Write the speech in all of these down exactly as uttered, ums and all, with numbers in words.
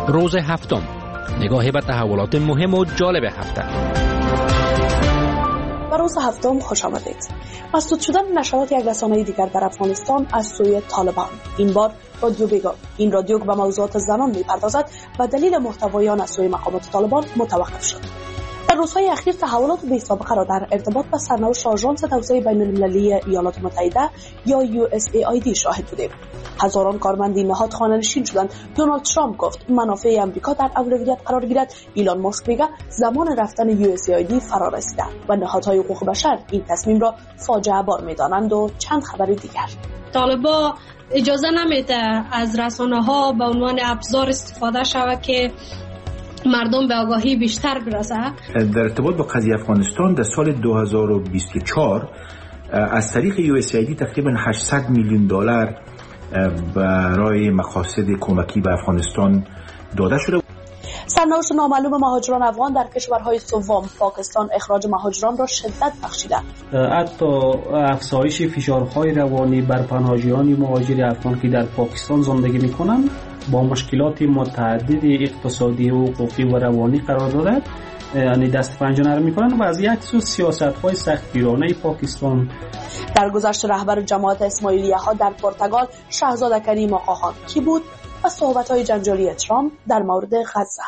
روز هفتم، نگاهی به تحولات مهم و جالب هفته. به روز هفتم خوش آمدید. مسدود شدن نشرات یک رسانه دیگر در افغانستان از سوی طالبان. این بار رادیو بیگم. این رادیو که به موضوعات زنان می‌پردازد و دلیل محتوای آن از سوی مقامات طالبان متوقف شد. در روزهای اخیر تحولات بی‌سابقه را در ارتباط با سرنوشت آژانس توسعه بین‌المللی ایالات متحده یا یو اس ای آی دی شاهد بودیم. هزاران کارمند این نهاد خانه‌نشین شدند. دونالد ترامپ گفت منافع آمریکا در اولویت قرار گیرد. ایلان ماسک میگه زمان رفتن یو اس ای آی دی فرا رسیده و نهادهای حقوق بشر این تصمیم را فاجعه بار می‌دانند و چند خبر دیگر. طالبان اجازه نمیده از رسانه‌ها به عنوان ابزار استفاده شود که مردم به آگاهی بیشتر برسه. در ارتباط با قضیه افغانستان در سال دو هزار و بیست و چهار از طریق یو اس ای آی دی تقریبا هشتصد میلیون دلار برای مقاصد کمکی به افغانستان داده شده. سرنوشت نامعلوم مهاجران افغان در کشورهای سوم، پاکستان اخراج مهاجران را شدت بخشیده. حتی افزایش فشارهای روانی بر پناهجویان مهاجر افغان که در پاکستان زندگی می‌کنند با مشکلات متعدد اقتصادی و حقوقی و روانی قرار دارد، یعنی دست پنجه نرم می‌کنند و از یک سو سیاست‌های سختگیرانه پاکستان. در گذشته رهبر جماعت اسماعیلیه‌ها در پرتغال شاهزاده کریم آقاخان کی بود و صحبت‌های جنجالی ترامپ در مورد غزه.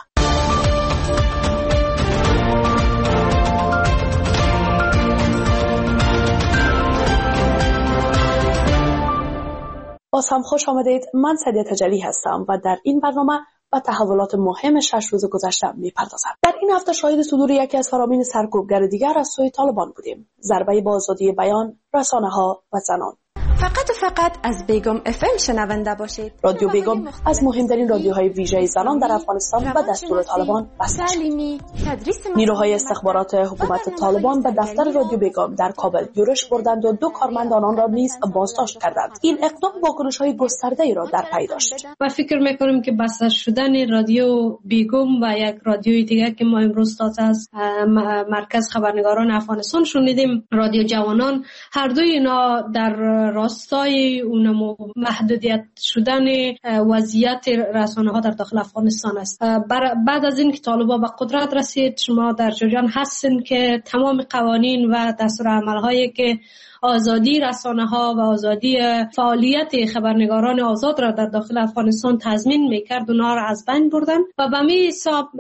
باز هم خوش آمدید. من سعدیه تجلی هستم و در این برنامه و تحولات مهم شش روز گذشته می‌پردازم. در این هفته شاهد صدور یکی از فرامین سرکوبگر دیگر از سوی طالبان بودیم. ضربه به آزادی بیان، رسانه‌ها و زنان. فقط و فقط از بیگم اف ام شنونده باشید. رادیو بیگم از مهمترین رادیوهای ویژه زنان در افغانستان و دستور طالبان بسته شد. نیروهای استخبارات حکومت طالبان به دفتر رادیو بیگم در کابل یورش بردند و دو کارمند آنان را نیز بازداشت کردند. این اقدام واکنش‌های گسترده‌ای را در پی داشت. و فکر می‌کنم که بسته شدن رادیو بیگم و یک رادیوی دیگر که ما امروز تازه از مرکز خبرنگاران افغانستان شنیدیم، رادیو جوانان، هر دوی اینا در راستای اون محدودیت شدن وضعیت رسانه ها در داخل افغانستان است. بعد از این که طالبان به قدرت رسید، شما در جریان هستین که تمام قوانین و دستورالعمل هایی که آزادی رسانه ها و آزادی فعالیت خبرنگاران آزاد را در داخل افغانستان تضمین میکرد اونها را از بین بردن و به می حساب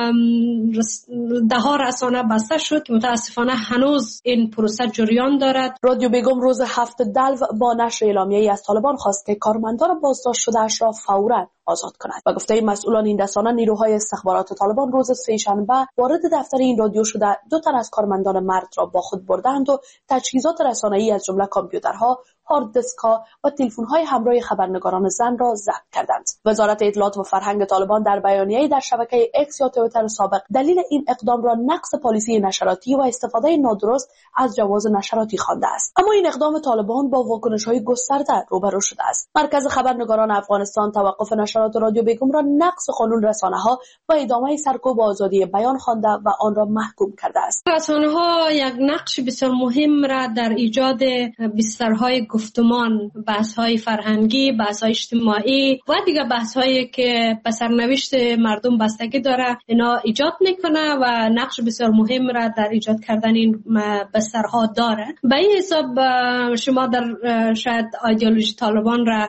ده ها رسانه بسته شد که متاسفانه هنوز این پروسه جریان دارد. رادیو بیگم روز هفت دلو با نشر اعلامیه‌ای از طالبان خواست که کارمندان بازداشت شده‌اش را فوراً آزاد کند. و گفته مسئولان این رسانه نیروهای استخبارات طالبان روز سه‌شنبه وارد دفتر این رادیو شده دو تن از کارمندان مرد را با خود بردند و تجهیزات رسانه‌ای از جمله کامپیوترها، هارد دیسک‌ها و تلفن‌های همراه خبرنگاران زن را ضبط کردند. وزارت اطلاعات و فرهنگ طالبان در بیانیه‌ای در شبکه ایکس یا توییتر سابق دلیل این اقدام را نقض پالیسی نشراتی و استفاده نادرست از جواز نشراتی خوانده است. اما این اقدام طالبان با واکنش‌های گسترده روبرو شده است. مرکز خبرنگاران افغانستان توقف نشرات رادیو بیگم را نقض قانون رسانه‌ها و ادامه سرکوب آزادی بیان خوانده و آن را محکوم کرده است. رسانه‌ها یک نقش بسیار مهم را در ایجاد بسترهای گفتمان، بحث‌های فرهنگی، بحث‌های اجتماعی و دیگر بحث‌هایی که به سرنوشت مردم بستگی داره اینا ایجاد میکنه و نقش بسیار مهم را در ایجاد کردن این بسترها داره. به این حساب شما در شاید ایدئولوژی طالبان را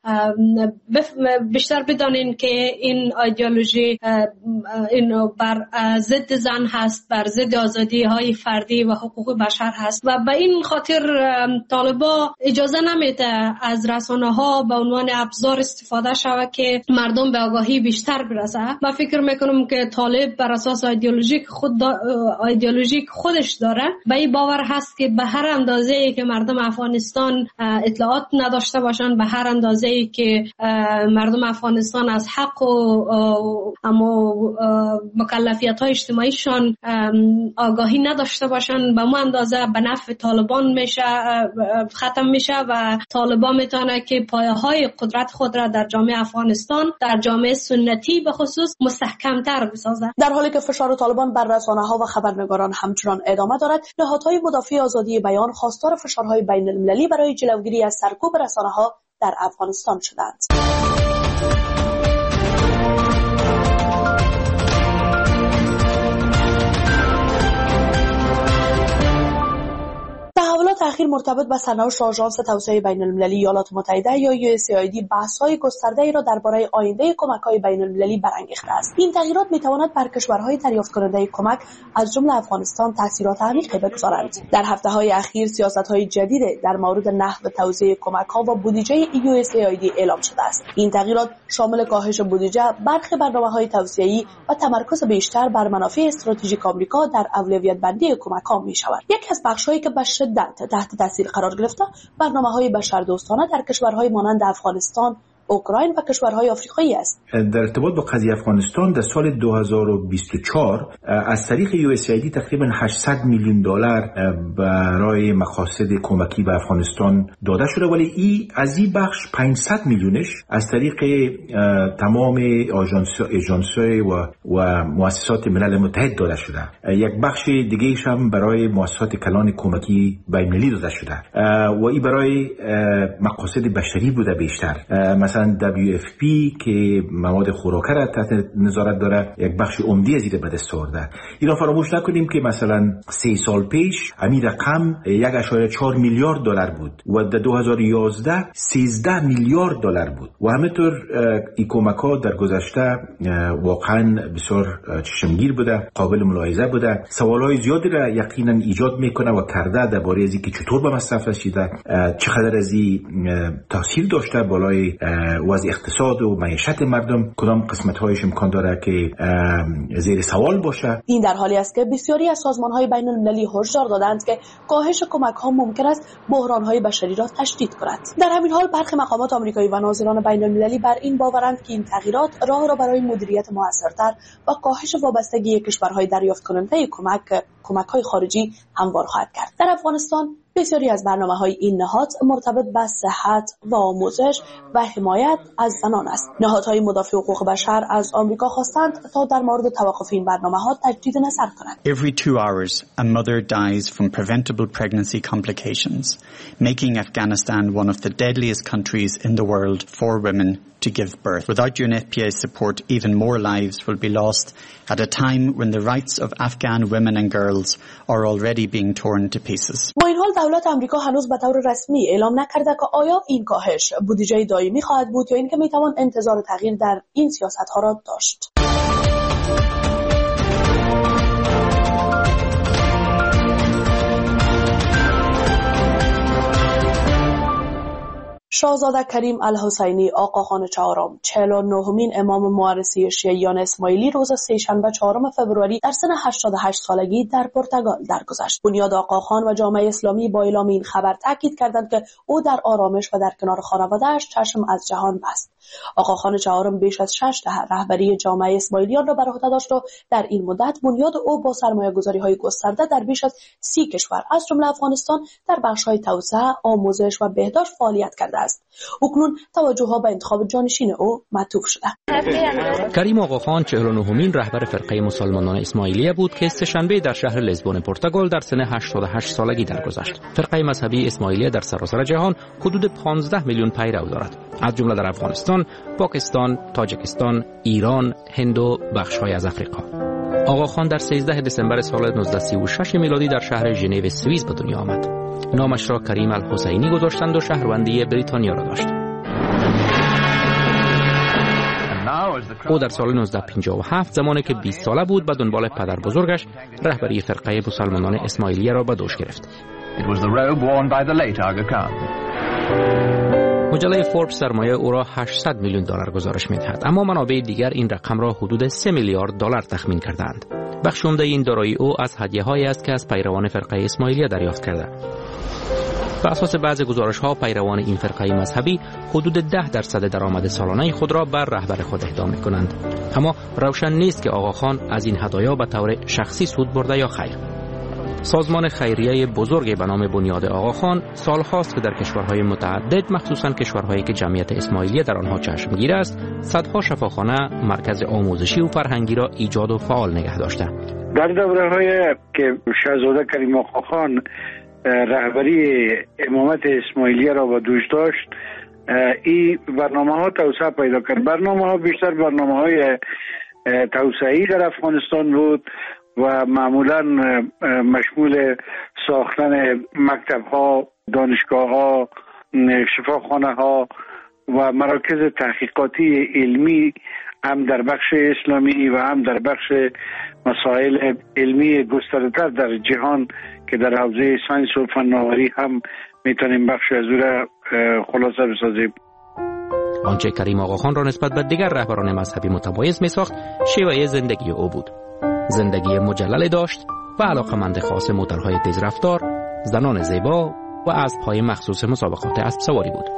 بیشتر بدانین که این ایدئولوژی این بر ضد زن هست، بر ضد آزادی‌های فردی و حقوق بشر هست و به این خاطر طالبان اجازه نمیده از رسانه‌ها به عنوان ابزار استفاده شود که مردم به آگاهی بیشتر برسه. من فکر میکنم که طالب بر اساس ایدئولوژیک خود ایدئولوژیک خودش داره به این باور هست که به هر اندازه‌ای که مردم افغانستان اطلاعات نداشته باشند، به هر اندازه‌ای که مردم افغانستان از حق و اما مکلفیت‌های اجتماعیشان آگاهی نداشته باشند، به مو اندازه به نفع طالبان میشه ختم میشه و طالبان میتونه که پایه‌های قدرت خود را در جامعه افغانستان، در جامعه سنتی به خصوص مستحکم‌تر بسازه. در حالی که فشار طالبان بر رسانه‌ها و خبرنگاران همچنان ادامه دارد، نهادهای مدافع آزادی بیان خواستار فشارهای بین‌المللی برای جلوگیری از سرکوب رسانه‌ها در افغانستان شدند. اخیر مرتبط با سرنوشت آژانس توسعه بین المللی ایالات متحده یا یو اس ای آی دی بحث‌های گسترده‌ای را درباره آینده کمک‌های بین المللی برانگیخته است. این تغییرات می‌تواند بر کشورهای دریافت کننده کمک از جمله افغانستان تاثیرات عمیقی بگذارند. در هفته‌های اخیر سیاست‌های جدید در مورد نحو توزیع کمک‌ها و بودجه یو اس ای آی دی اعلام شده است. این تغییرات شامل کاهش بودجه، برخی برنامه‌های توسعه‌ای و تمرکز بیشتر بر منافع استراتژیک آمریکا در اولویت بندی کمک‌ها می‌شود. یکی از بخش‌هایی که به شدت تحت تاثیر قرار گرفته برنامه‌های بشردوستانه در کشورهای مانند افغانستان، اوکراین و کشورهای آفریقایی است. در ارتباط با قضیه افغانستان در سال دو هزار و بیست و چهار از طریق یو اس ای آی دی تقریبا هشتصد میلیون دلار برای مقاصد کمکی به افغانستان داده شده، ولی این از این بخش پانصد میلیونش از طریق تمام آژانس آژانس‌های و و مؤسسات ملل متحد داده شده. یک بخش دیگه‌ایش هم برای مؤسسات کلان کمکی بین‌المللی داده شده و این برای مقاصد بشری بوده بیشتر. مثلا دبلیو اف پی که مواد خوراکه را تحت نظارت داره یک بخش عمده از این به دست آورده. اینا فراموش نکنیم که مثلا سه سال پیش همین رقم یک و چهار میلیارد دلار بود و در دو هزار و یازده سیزده میلیارد دلار بود و همینطور این کمک‌ها در گذشته واقعا بسیار چشمگیر بوده، قابل ملاحظه بوده. سوال‌های زیادی را یقینا ایجاد میکنه و کرده درباره از اینکه چطور به مصرف رسیده، چقدر از این تاثیر داشته بالای وضع اقتصاد و معیشت مردم، کدام قسمت‌هایش امکان داره که زیر سوال باشه. این در حالی است که بسیاری از سازمان‌های بین‌المللی هشدار دادند که کاهش کمک‌ها ممکن است بحران‌های بشری را تشدید کند. در همین حال برخی مقامات آمریکایی و ناظران بین‌المللی بر این باورند که این تغییرات راه را برای مدیریت موثرتر و کاهش وابستگی کشورهای دریافت کننده کمک کمک‌های خارجی هموار خواهد کرد. در افغانستان بسیاری از برنامه‌های این نهاد مرتبط به صحت و آموزش و حمایت از زنان است. نهادهای مدافع حقوق بشر از آمریکا خواستند تا در مورد توقف این برنامه‌ها تجدید نظر کنند. Every two hours a mother dies from preventable pregnancy complications, making Afghanistan one of the deadliest countries in the world for women to give birth. Without U N F P A's support, even more lives will be lost at a time when the rights of Afghan women and girls are already being torn to pieces. با این حال دولت آمریکا هنوز به طور رسمی اعلام نکرده که آیا این کاهش بودجه دائمی خواهد بود یا اینکه میتوان انتظار تغییر در این سیاست‌ها را داشت. شاهزاده کریم الحسینی آقاخان چهارم چهل و نهمین امام موارثی شیعیان اسماعیلی روز سه‌شنبه چهارم فوریه در سن هشتاد و هشت سالگی در پرتغال درگذشت. بنیاد آقاخان و جامعه اسلامی با اعلام این خبر تاکید کردند که او در آرامش و در کنار خانواده‌اش چشم از جهان بست. آقاخان چهارم بیش از شش دهه رهبری جامعه اسماعیلیان را بر عهده داشت و در این مدت بنیاد او با سرمایه‌گذاری‌های گسترده در بیش از سی کشور از جمله افغانستان در بخش‌های توسعه، آموزش و بهداشت فعالیت کرده است. اکنون توجه‌ها به انتخاب جانشین او معطوف شده. کریم آقاخان چهل و نهمین رهبر فرقه مسلمانان اسماعیلیه بود که سه‌شنبه در شهر لیزبون پرتغال در سن هشتاد و هشت سالگی درگذشت. فرقه مذهبی اسماعیلیه در سراسر جهان حدود پانزده میلیون پیرو دارد، از جمله در افغانستان، پاکستان، تاجیکستان، ایران، هند و بخش‌های از افریقا. آقاخان در سیزده دسامبر سال نوزده سی و شش میلادی در شهر ژنو سوئیس به دنیا آمد. نامش را کریم الحسینی گذاشتند و شهروندی بریتانیا را داشت. او در سال نوزده پنجاه و هفت زمانی که بیست ساله بود به دنبال پدر بزرگش رهبری فرقه مسلمانان اسماعیلیه را به دوش گرفت. مجله فوربس سرمایه او را هشتصد میلیون دلار گزارش می‌دهد، اما منابع دیگر این رقم را حدود سه میلیارد دلار تخمین کردند. بخش عمده این دارایی او از هدیه‌هایی است که از پیروان فرقه اسماعیلیه دریافت کرده. بر اساس بعض گزارش‌ها پیروان این فرقه مذهبی حدود ده درصد درآمد سالانه خود را بر رهبر خود اهدا می‌کنند، اما روشن نیست که آقاخان از این هدایا به طور شخصی سود برده یا خیر. سازمان خیریه بزرگی به نام بنیاد آقاخان سال‌هاست که در کشورهای متعدد، مخصوصاً کشورهایی که جمعیت اسماعیلیه در آنها چشمگیر است، صدها شفاخانه، مرکز آموزشی و فرهنگی را ایجاد و فعال نگه داشته. در دوره‌های که شاهزاده کریم آقاخان رهبری امامت اسماعیلیه را به دوش داشت، این برنامه‌ها توسعه پیدا کرد. برنامه‌ها بیشتر برنامه‌های توسعه‌ای در افغانستان بود و معمولا مشمول ساختن مکتب‌ها دانشگاه ها، شفاخانه ها و مراکز تحقیقاتی علمی هم در بخش اسلامی و هم در بخش مسائل علمی گسترده‌تر در جهان که در حوزه ساینس و فناوری هم میتونیم بخش از او را خلاصه بسازیم. آنچه کریم آقاخان را نسبت به دیگر رهبران مذهبی متمایز می ساخت شیوه زندگی او بود. زندگی مجلل داشت و علاقمند خاص موتورهای تیز رفتار، زنان زیبا و اسب‌های مخصوص مسابقات اسب سواری بود.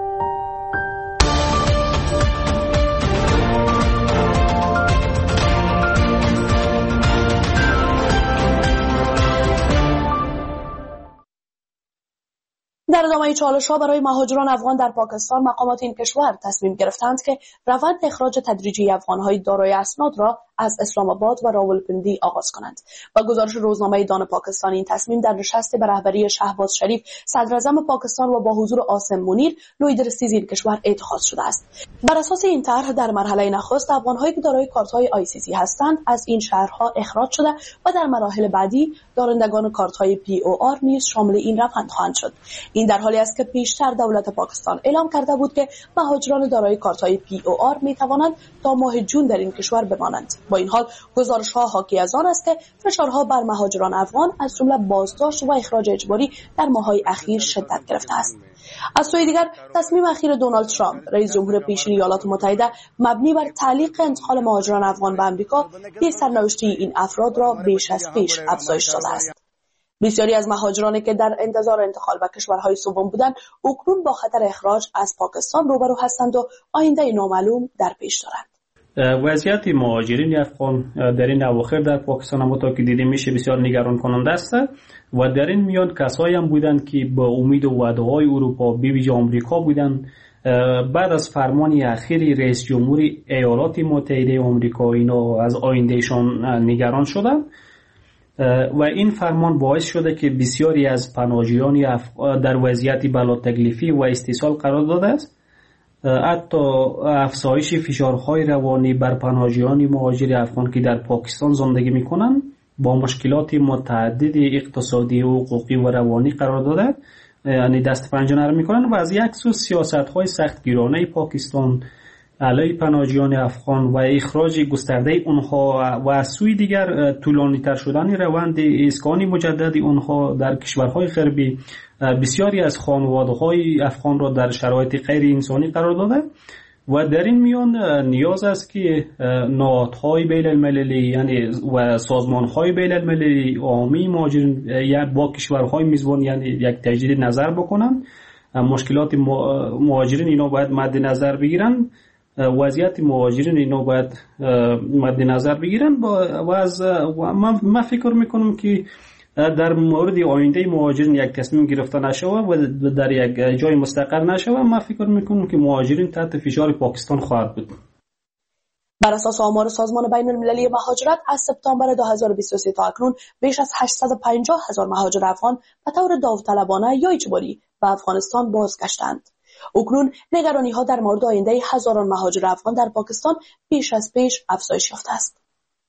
در ادامه چالش‌ها برای مهاجران افغان در پاکستان، مقامات این کشور تصمیم گرفتند که روند اخراج تدریجی افغان‌های دارای اسناد را از اسلام آباد و راولپنڈی آغاز کنند. با گزارش روزنامه دان پاکستان، این تصمیم در نشست به رهبری شهباز شریف صدراعظم پاکستان و با حضور عاصم منیر لویدرسیز این کشور اتخاذ شده است. بر اساس این طرح در مرحله نخست افغان‌هایی که دارای کارت‌های آی سی سی هستند از این شهرها اخراج شده و در مراحل بعدی دارندگان کارت‌های پی او آر نیز شامل این روند خواهند شد. این در حالی است که پیشتر دولت پاکستان اعلام کرده بود که مهاجران دارای کارت‌های پی او آر می‌توانند تا ماه جون در این کشور بمانند. با این حال گزارش‌ها حاکی از آن است که فشارها بر مهاجران افغان از جمله بازداشت و اخراج اجباری در ماه‌های اخیر شدت گرفته است. از سوی دیگر تصمیم اخیر دونالد ترامپ رئیس جمهور پیشین ایالات متحده مبنی بر تعلیق انتقال مهاجران افغان به آمریکا به سرنوشتی این افراد را بیش از پیش افزایش داده است. بسیاری از مهاجرانی که در انتظار انتقال به کشورهای سوم بودند اکنون با خطر اخراج از پاکستان روبرو هستند و آینده نامعلوم در پیش دارند. وضعیت مهاجرین افغان در این اواخر در پاکستان همونطور که دیده میشه بسیار نگران کننده است و در این میان کسایی هم بودند که با امید و وعده‌های اروپا به ویژه آمریکا بودند. بعد از فرمان اخیر رئیس جمهور ایالات متحده آمریکا اینا از آیندهشان نگران شدند و این فرمان باعث شده که بسیاری از پناهجویان در وضعیت بلا تکلیفی و استیصال قرار داده است. حتی افزایش فشارهای روانی بر پناهجویان مهاجر افغان که در پاکستان زندگی میکنند با مشکلات متعدد اقتصادی و حقوقی و روانی قرار داده، یعنی دست پنجه نرم میکنند و از یک سو سیاست‌های سختگیرانه پاکستان علیه پناهجویان افغان و اخراج گسترده اونها و از سوی دیگر طولانی‌تر شدن روند اسکان مجدد اونها در کشورهای غربی بسیاری از خانواده‌های افغان را در شرایط غیر انسانی قرار داده و در این میان نیاز است که نهادهای بین المللی یعنی و سازمان‌های بین المللی عامی مهاجرین یا با کشورهای میزبان یعنی یک تجدید نظر بکنند. مشکلات مهاجرین اینا باید مد نظر بگیرن، وضعیت مهاجرین اینا باید مد نظر بگیرن و از من فکر میکنم که در مورد آینده مهاجرین یک تصمیم گرفته نشوه و در یک جای مستقر نشوه. من فکر میکنم که مهاجرین تحت فشار پاکستان خواهد بود. بر اساس آمار سازمان بین المللی مهاجرت از سپتامبر دو هزار و بیست و سه تا اکنون بیش از هشتصد و پنجاه هزار مهاجر افغان به طور داوطلبانه یا اجباری به افغانستان بازگشتند. اکنون نگرانی‌ها در مورد آینده هزاران مهاجر افغان در پاکستان بیش از پیش افزایش یافته است.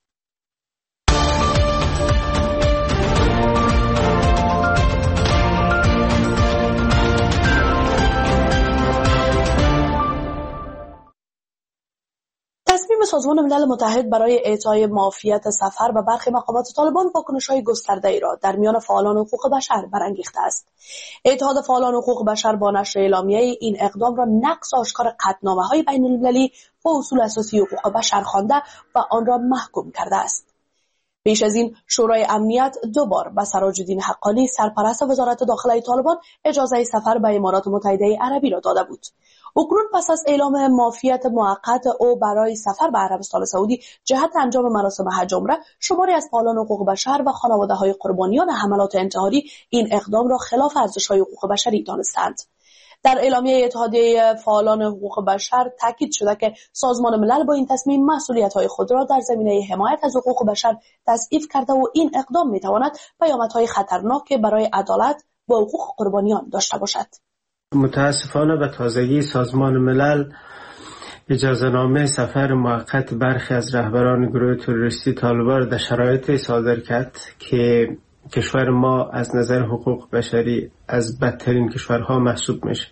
تصمیم سازمان ملل متحد برای اعطای معافیت سفر به برخی مقامات طالبان واکنش‌های گسترده‌ای را در میان فعالان حقوق بشر برانگیخته است. اتحاد فعالان حقوق بشر با نشر اعلامیه این اقدام را نقض آشکار قطعنامه‌های بین‌المللی و اصول اساسی حقوق بشر خوانده و آن را محکوم کرده است. پیش از این شورای امنیت دو بار به سراج الدین حقانی سرپرست وزارت داخله طالبان اجازه سفر به امارات متحده عربی را داده بود. اکنون پس از اعلام معافیت موقت او برای سفر به عربستان سعودی جهت انجام مراسم حج عمره، شماری از فعالان حقوق بشر و خانواده‌های قربانیان حملات انتحاری این اقدام را خلاف ارزش‌های حقوق بشری دانستند. در اعلامیه اتحادیه فعالان حقوق بشر تاکید شده که سازمان ملل با این تصمیم مسئولیت‌های خود را در زمینه حمایت از حقوق بشر تضعیف کرده و این اقدام می‌تواند پیامدهای خطرناک برای عدالت و حقوق قربانیان داشته باشد. متاسفانه به تازگی سازمان ملل اجازهنامه سفر موقت برخی از رهبران گروه تروریستی طالبان را در شرایط صادر کرد که کشور ما از نظر حقوق بشری از بدترین کشورها محسوب میشه.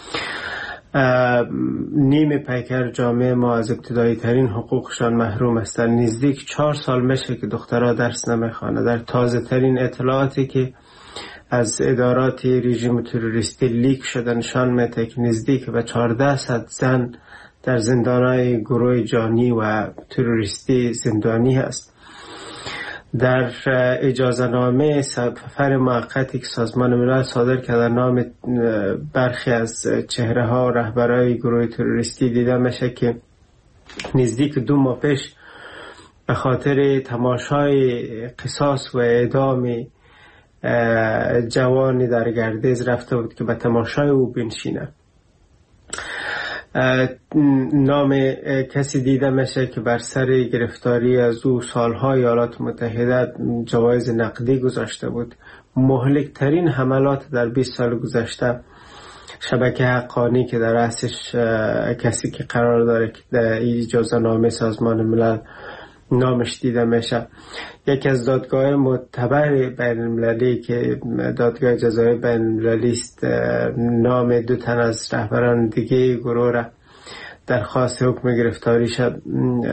نیمه پیکر جامعه ما از ابتدایی ترین حقوقشان محروم هستند. نزدیک چهار سال میشه که دخترها درس نمیخوانند. در تازه ترین اطلاعاتی که از ادارات رژیم تروریستی لیک شده نشان میده که نزدیک به چهارده صد زن در زندانهای گروه جانی و تروریستی زندانی هست. در اجازه نامه سفر موقتی که سازمان ملل صادر کرده نام برخی از چهره ها و رهبرای گروه تروریستی دیده میشه که نزدیک دو ماه پیش به خاطر تماشای قصاص و اعدام جوانی در گردیز رفته بود که به تماشای او بنشینه. نام کسی دیده میشه که بر سر گرفتاری از او سالهای ایالات متحده جوایز نقدی گذاشته بود. مهلک ترین حملات در بیست سال گذشته شبکه حقانی که در رأسش کسی که قرار داره که در اجازه نامه سازمان ملل نامش دیده میشه. یکی از دادگاه معتبر بین المللی که دادگاه جزای بین المللی است نام دو تن از رهبران دیگه گروه را درخواست حکم گرفتاری شد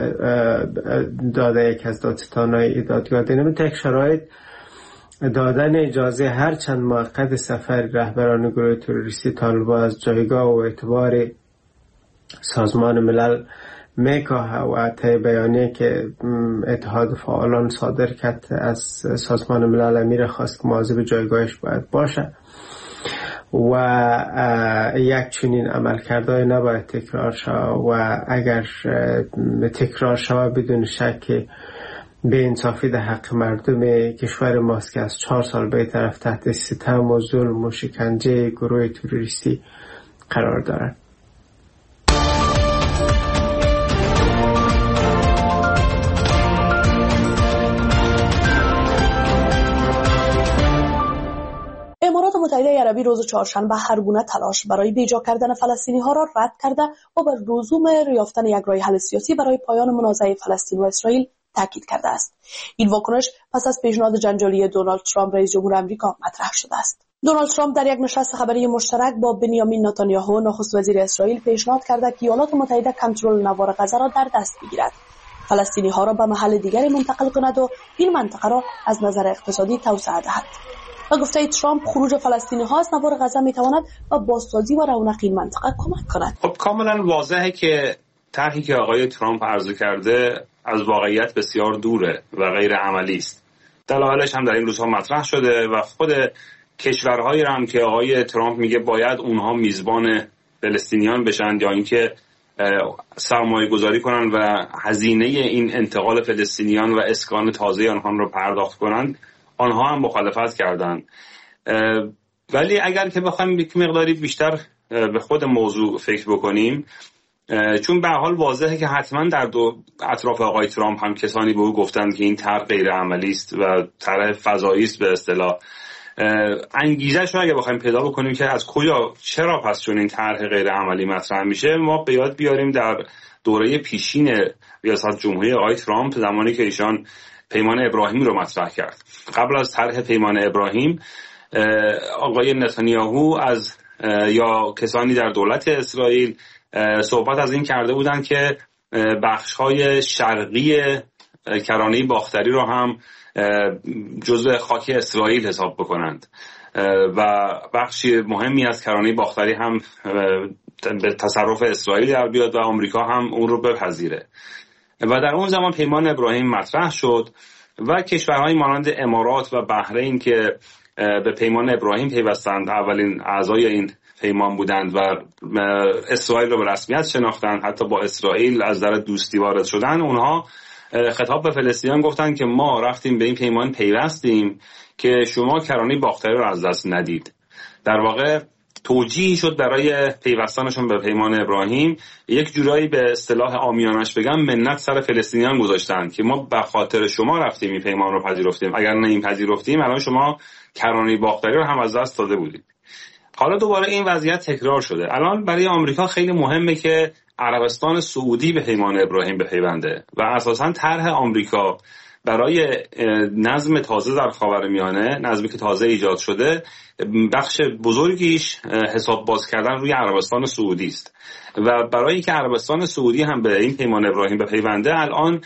داده. یک از دادستانهای دادگاه دینه تک شرایط دادن اجازه هر چند موقت سفر رهبران گروه تروریستی طالبان از جایگاه و اعتبار سازمان ملل میکاه و طی بیانیه که اتحاد فعالان صادر کرد از سازمان ملل امیر خواست که مواظب جایگاهش باید باشه و یک چنین عملکردهای نباید تکرار شود و اگر تکرار شود بدون شک به انصافی در حق مردم کشور ماست که از چهار سال به طرف تحت ستم و ظلم و شکنجه گروه تروریستی قرار دارند. امارات متحده عربی روز چهارشنبه هر گونه تلاش برای بیجا کردن فلسطینی ها را رد کرده و بر لزوم یافتن یک راه حل سیاسی برای پایان منازعه فلسطین و اسرائیل تاکید کرده است. این واکنش پس از پیشنهاد جنجالی دونالد ترامپ رئیس جمهور آمریکا مطرح شده است. دونالد ترامپ در یک نشست خبری مشترک با بنیامین نتانیاهو نخست وزیر اسرائیل پیشنهاد کرده که ایالات متحده کنترل نوار غزه را در دست بگیرد، فلسطینی ها را به محل دیگری منتقل کند و این منطقه را از نظر اقتصادی توسعه دهد. و گفته ترامپ خروج فلسطینی ها از نوار غزه می تواند و بازسازی و رونق این منطقه کمک کند. خب کاملا واضحه که طرحی که آقای ترامپ عرضه کرده از واقعیت بسیار دوره و غیر عملی است. دلایلش هم در این روزها مطرح شده و خود کشورهایی هم که آقای ترامپ میگه باید اونها میزبان فلسطینیان بشن یا اینکه سرمایه گذاری کنن و هزینه این انتقال فلسطینیان و اسکان تازه آنها رو پرداخت کنند، آنها هم مخالفت کردند. ولی اگر که بخوایم یک مقداری بیشتر به خود موضوع فکر بکنیم، چون به حال واضحه که حتما در دو اطراف آقای ترامپ هم کسانی به او گفتند که این طرح غیر عملی است و طرح فضایی است به اصطلاح، انگیزش رو اگه بخوایم پیدا بکنیم که از کجا چرا پس چون این طرح غیر عملی مطرح میشه، ما به یاد بیاریم در دوره پیشین ریاست جمهوری آقای ترامپ زمانی که ایشان پیمان ابراهیم رو مطرح کرد. قبل از طرح پیمان ابراهیم آقای نتانیاهو از یا کسانی در دولت اسرائیل صحبت از این کرده بودند که بخش‌های شرقی کرانه باختری رو هم جزء خاک اسرائیل حساب بکنند و بخشی مهمی از کرانه باختری هم به تصرف اسرائیل در بیاد و آمریکا هم اون رو بپذیره. و در اون زمان پیمان ابراهیم مطرح شد و کشورهای مانند امارات و بحرین که به پیمان ابراهیم پیوستند اولین اعضای این پیمان بودند و اسرائیل رو به رسمیت شناختند، حتی با اسرائیل از در دوستی وارد شدن، اونها خطاب به فلسطینیان گفتند که ما رفتیم به این پیمان پیوستیم که شما کرانه باختری رو از دست ندید. در واقع توجیهی شد برای پیوستنشون به پیمان ابراهیم، یک جورایی به اصطلاح عامیانش بگم منت سر فلسطینیان گذاشتن که ما به خاطر شما رفتیم این پیمان رو پذیرفتیم، اگر نه این پذیرفتیم الان شما کرانه باختری رو هم از دست داده بودید. حالا دوباره این وضعیت تکرار شده. الان برای آمریکا خیلی مهمه که عربستان سعودی به پیمان ابراهیم بپیونده و اساساً طرح آمریکا برای نظم تازه در خاورمیانه، نظمی که تازه ایجاد شده، بخش بزرگیش حساب باز کردن روی عربستان سعودی است و برای اینکه عربستان سعودی هم به این پیمان ابراهیم بپیونده الان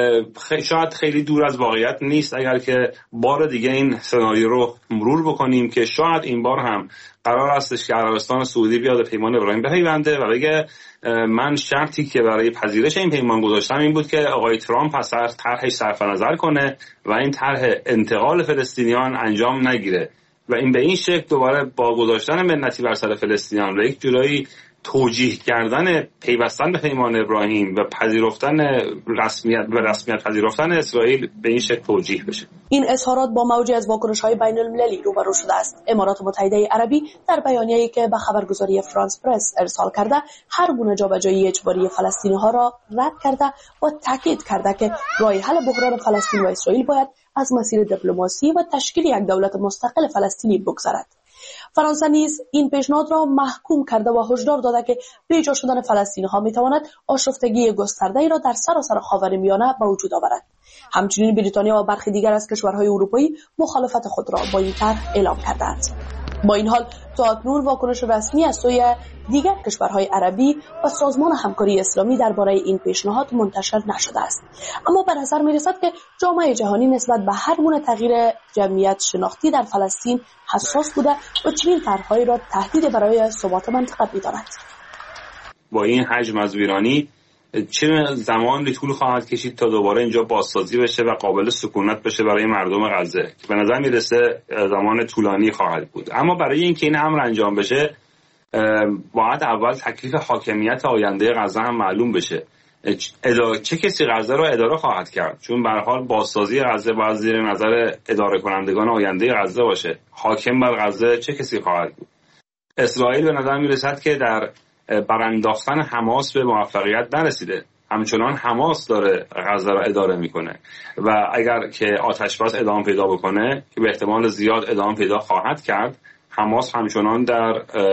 شاید خیلی دور از واقعیت نیست اگر که بار دیگه این سناریو رو مرور بکنیم که شاید این بار هم قرار هستش که عربستان سعودی بیاد به پیمان ابراهیم بپیونده و بگه من شرطی که برای پذیرش این پیمان گذاشتم این بود که آقای ترامپ از طرحش صرف نظر کنه و این طرح انتقال فلسطینیان انجام نگیره و این به این شکل دوباره با گذاشتن منتی بر سر فلسطینیان و یک جورایی توجیه کردن پیوستن به پیمان ابراهیم و پذیرفتن رسمیت و رسمیت پذیرفتن اسرائیل به این شکل توجیه بشه. این اظهارات با موجی از واکنش‌های بین‌المللی روبرو شده است. امارات متحده عربی در بیانیه‌ای که به خبرگزاری فرانس پرس ارسال کرده هر گونه جابجایی اجباری فلسطینی‌ها را رد کرده و تاکید کرده که راه حل بحران فلسطین و اسرائیل باید از مسیر دیپلماسی و تشکیل یک دولت مستقل فلسطینی بگذرد. فرانسه نیز این پیشنهاد را محکوم کرده و هشدار داده که بیجا شدن فلسطینی‌ها می‌تواند آشفتگی گسترده‌ای را در سراسر خاورمیانه به وجود آورد. همچنین بریتانیا و برخی دیگر از کشورهای اروپایی مخالفت خود را با این طرح اعلام کردند. با این حال تا اکنون واکنش رسمی از سوی دیگر کشورهای عربی و سازمان همکاری اسلامی درباره این پیشنهاد منتشر نشده است، اما به نظر می‌رسد که جامعه جهانی نسبت به هر گونه تغییر جمعیت شناختی در فلسطین حساس بوده و چنین طرح‌هایی را تهدید برای ثبات منطقه می‌داند. با این حجم از ویرانی چه زمانی طول خواهد کشید تا دوباره اینجا بازسازی بشه و قابل سکونت بشه برای مردم غزه که به نظر میرسه زمان طولانی خواهد بود. اما برای اینکه این امر انجام بشه باید اول تکلیف حاکمیت آینده غزه هم معلوم بشه. چه کسی غزه را اداره خواهد کرد؟ چون به هر حال بازسازی غزه باید زیر نظر اداره کنندگان آینده غزه باشه. حاکم بر غزه چه کسی خواهد بود؟ اسرائیل به نظر میرسد که در برانداختن حماس به موفقیت نرسیده. همچنان حماس داره غزه را اداره میکنه و اگر که آتش بس ادامه پیدا بکنه که به احتمال زیاد ادامه پیدا خواهد کرد، حماس همچنان در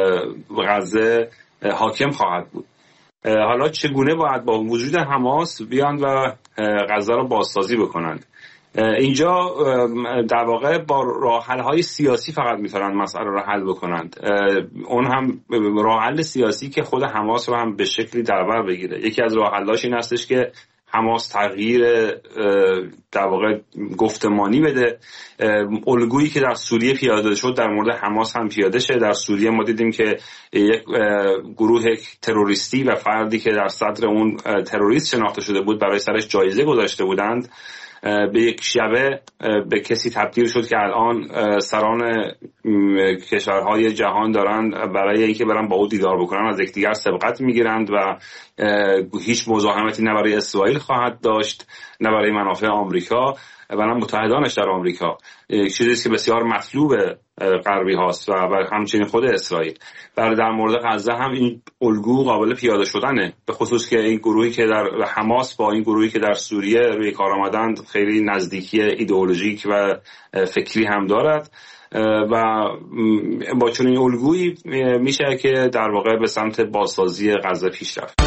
غزه حاکم خواهد بود. حالا چگونه باید با وجود حماس بیان و غزه را بازسازی بکنند؟ اینجا در واقع با راه حل های سیاسی فقط میتونن مسئله را حل بکنند. اون هم راه حل سیاسی که خود حماس رو هم به شکلی در بر بگیره. یکی از راه حل‌هاش این هستش که حماس تغییر در واقع گفتمانی بده. الگویی که در سوریه پیاده شد در مورد حماس هم پیاده شه. در سوریه ما دیدیم که یک گروه تروریستی و فردی که در صدر اون تروریست شناخته شده بود برای سرش جایزه گذاشته بودند به یک شبه به کسی تبدیل شد که الان سران کشورهای جهان دارن برای اینکه برن با او دیدار بکنن از یکدیگر سبقت میگیرند و هیچ مزاحمتی نه برای اسرائیل خواهد داشت نه برای منافع آمریکا و نه متحدانش در آمریکا. چیزی است که بسیار مطلوب غربی هاست و همچنین خود اسرائیل. برای در مورد غزه هم این الگو قابل پیاده شدنه، به خصوص که این گروهی که در حماس با این گروهی که در سوریه روی کار آمدند خیلی نزدیکی ایدئولوژیک و فکری هم دارد و با چنین الگویی میشه که در واقع به سمت بازسازی غزه پیش رفت.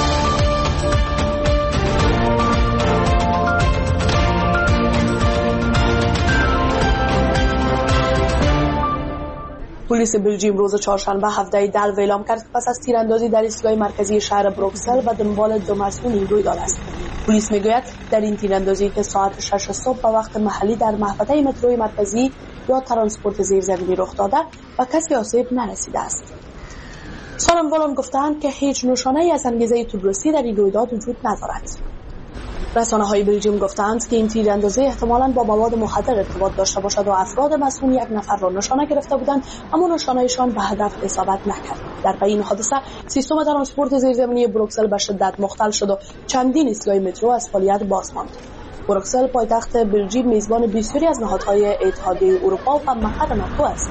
پلیس بلژیم روز چهارشنبه هفده دلو اعلام کرد پس از تیراندازی در ایستگاه مرکزی شهر بروکسل و دنبال دو مسئول این رویداد است. پلیس میگوید در این تیراندازی که ساعت شش صبح به وقت محلی در محوطه متروی مرکزی یا ترانسپورت زیرزمینی رخ داده و کسی آسیب نرسیده است. سالموالان گفتند که هیچ نشانه‌ای از انگیزه تروریستی در این رویداد وجود ندارد. رسانه‌های بلژیم گفتند که این تیراندازی احتمالاً با مواد مخدر ارتباط داشته باشد و افراد مسئول یک نفر را نشانه گرفته بودند اما نشانه‌شان به هدف اصابت نکرد. در این حادثه سیستم ترانسپورت زیرزمینی بروکسل به شدت مختل شد و چندین ایستگاه مترو از فعالیت باز ماند. بروکسل پایتخت بلژیم میزبان بسیاری از نهادهای اتحادیه اروپا و مقر ناتو است.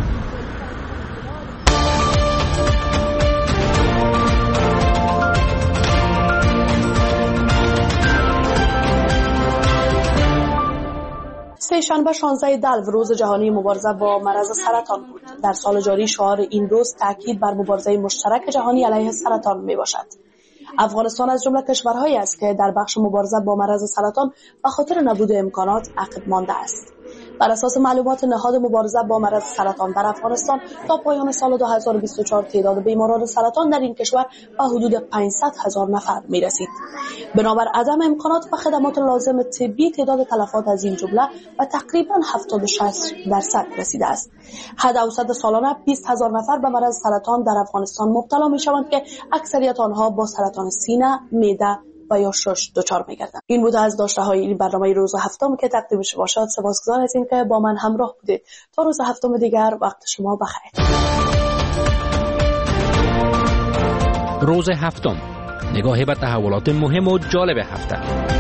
سه‌شنبه شانزده دلو روز جهانی مبارزه با مرض سرطان بود. در سال جاری شعار این روز تاکید بر مبارزه مشترک جهانی علیه سرطان می باشد. افغانستان از جمله کشورهایی است که در بخش مبارزه با مرض سرطان به خاطر نبود امکانات عقب مانده است. بر اساس معلومات نهاد مبارزه با مرض سرطان در افغانستان تا پایان سال دو هزار و بیست و چهار تعداد بیماران سرطان در این کشور به حدود پانصد هزار نفر می رسید. بنابر عدم امکانات و خدمات لازم طبی تعداد تلفات از این جمله و تقریبا هفتاد و شش درصد رسیده است. حد اوسط سالانه بیست هزار نفر به مرض سرطان در افغانستان مبتلا می شوند که اکثریت آنها با سرطان سینه، معده و یا شش دچار می‌گردند. این بود از داشته های این برنامه روز هفتم که تقدیم شما شد. سپاسگزار از اینکه با من همراه بودید. تا روز هفتم دیگر وقت شما بخیر. روز هفتم، نگاهی به تحولات مهم و جالب هفته.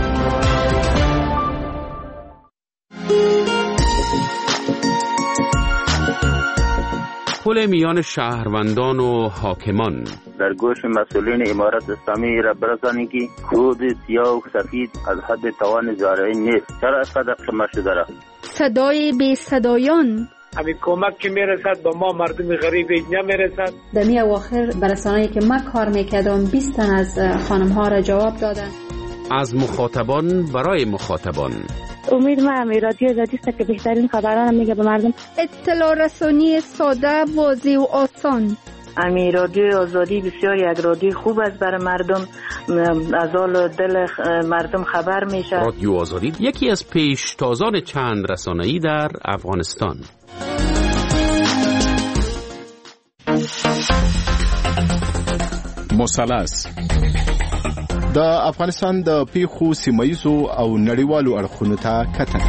پل میان شهروندان و حاکمان در گوش مسئولین امارت اسلامی را برسانی که خود سیاه و سفید از حد توان زارعین نیست. چرا اینقدر قمه شده را؟ صدای بی صدایان همین کمک که میرسد به ما مردم غریب نمیرسد. در می اواخر برسانه‌ای که من کار میکردم بیست تن از خانم ها را جواب دادن. از مخاطبان برای مخاطبان. امید من امی رادیو آزادی است که بهترین خبران میگه به مردم. اطلاع رسانی ساده، واضح و آسان. امی رادیو آزادی بسیار یک رادیو خوب است برای مردم، از حال دل مردم خبر میشه. رادیو آزادی یکی از پیشتازان چند رسانه‌ای در افغانستان. مثلث د افغانستان د پیښو سیمایزو او نړیوالو اړخونو ته کتنه.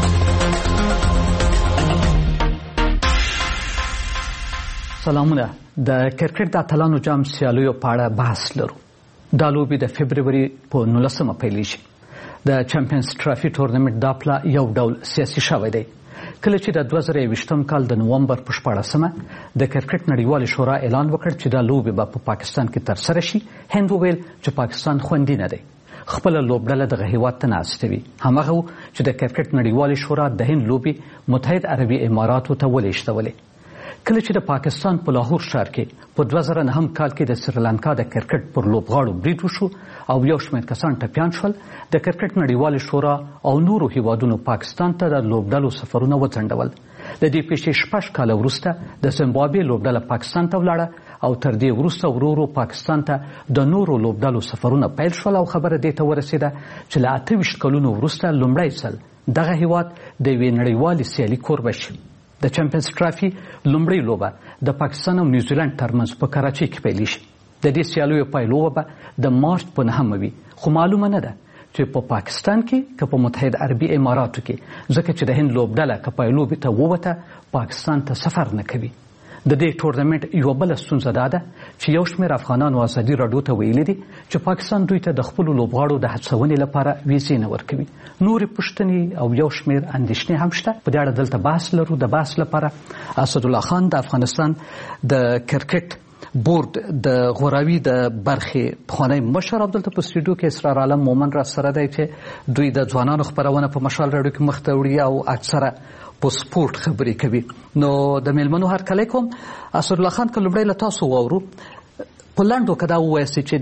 سلامونه. د کرکټ د اتلانو جام سیالیو په اړه بحث لرو. دا لوبې د فبروري په نولسمه پیلیږي. د چمپیونز ټرافي تورنمنت دا پلا یو ډول سیاسي شوی دی. کله چې د دوه زره یوویشتم کال د نومبر په شپاړسمه د کرکټ نړیوالې شورا اعلان وکړ چې دا لوبې به په پاکستان کې ترسره شي، هند وویل چې پاکستان خوندي نه دی. خپله لوبډله دغه هیواد ته ناستې وي. هماغه و چې د کرکټ نړیوالې شورا د هند لوبې متحد عربي اماراتو ته ولېږدولې. کله چې د پاکستان په لاهور ښار کې په دوه زره نهم کال کې د سریلانکا د کرکټ پر لوبغاړو برید وشو او یو شمېر کسان ټپیان شول، د کرکټ نړیوالې شورا او نورو هیوادونو پاکستان ته د لوبډلو سفرونه وځنډول. د دې پیښې شپږ کاله وروسته د زیمبابوې لوبډله پاکستان ته ولاړه او تر دې وروسته ورو ورو پاکستان ته د نورو لوبډلو سفرونه پیل شول او خبره دې ته ورسېده چې له اته ویشت کلونو وروسته لومړی ځل دغه هیواد د یوې نړیوالې سیالي کوربه شي. د چمپیونز ټرافي لومړۍ لوبه د پاکستان او نیوزیلند ترمنځ په کراچۍ کې پیلیږي. د دې سیالیو پایلوبه به د مارچ په نهمه وي، خو معلومه نه ده چې په پاکستان کې که په متحد عربي اماراتو کې، ځکه چې د هند لوبډله که پایلوبې ته ووته پاکستان ته سفر نه کوي. د دې تورنمنت یوه بله ستونزه دا ده چې یو شمېر افغانانو ازادي راډیو ته ویلي دي چې پاکستان دوی ته د خپلو لوبغاړو د هڅونې لپاره ویزې نه ورکوي. نورې پوښتنې او یو شمېر اندېښنې هم شته. په دې اړه دلته بحث لرو. د بحث لپاره اسدالله خان د افغانستان د کرکټ بورډ د غوراوي د برخې پخوانی مشر، عبدالته په سټوډیو کې اسرار عالم مومن را سره دی چې دوی د ځوانانو خپرونه په مشال راډیو کې مخ ته وړي او اکثره په سپورت خبرې کوي. نو د میلمنو هرکلی کوم. اسدالله خان که لومړی له تاسو واورو، په لنډو که دا ووایاست چې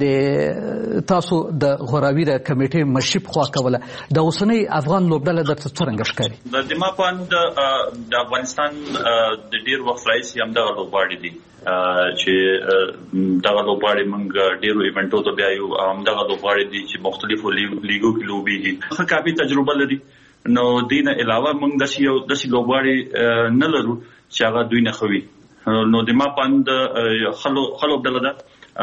د تاسو د غوراوي د کمیټې مشري پخوا کوله، د اوسنۍ افغان لوبډله درته څرنګه ښکاري؟ د ما په اند د افغانستان د ډېر وخت راهیسې همدغه لوبغاړي دي چې دغه لوبغاړي موږ ډېرو ایونټو ته بیایو، همدغه لوبغاړي دي چې مختلفو لیګو کې لوبېږي، ښه کافي تجربه لري. نو دې نه علاوه موږ داسې یو داسې لوبغاړي نه لرو چې هغه دوی نه ښه وي. نو د ما په اند ښه لوبډله ده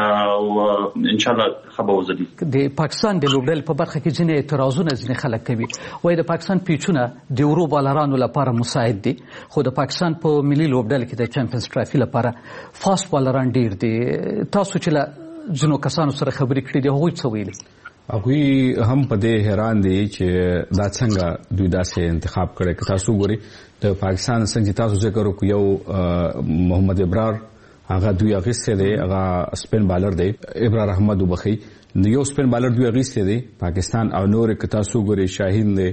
او انشاءالله خبر وزدي. د پاکستان د لوبډلې په برخه کې ځینې اعتراضونه ځینې خلک کوي، وایي د پاکستان پیچونه د ورو بالرانو لپاره مساعد دي، خو د پاکستان په ملي لوبډلې کې د چمپیونز ټرافي لپاره فاست بالران ډیر دي. تاسو چې له ځینو کسانو سره خبرې کړې دي هغوی څه ویلي؟ هغوی هم په دې حیران دي چې دا څنګه دوی داسې انتخاب کړی. که تاسو ګورئ د پاکستان څنګه تاسو ذکر وکړو، یو محمد ابرار هغه دوی اغیسته دی، هغه سپین بالر دی، ابرار احمد وبخي یو سپین بالر دوی اغیسته دی پاکستان، او نور که تاسو ګورئ شاهین دی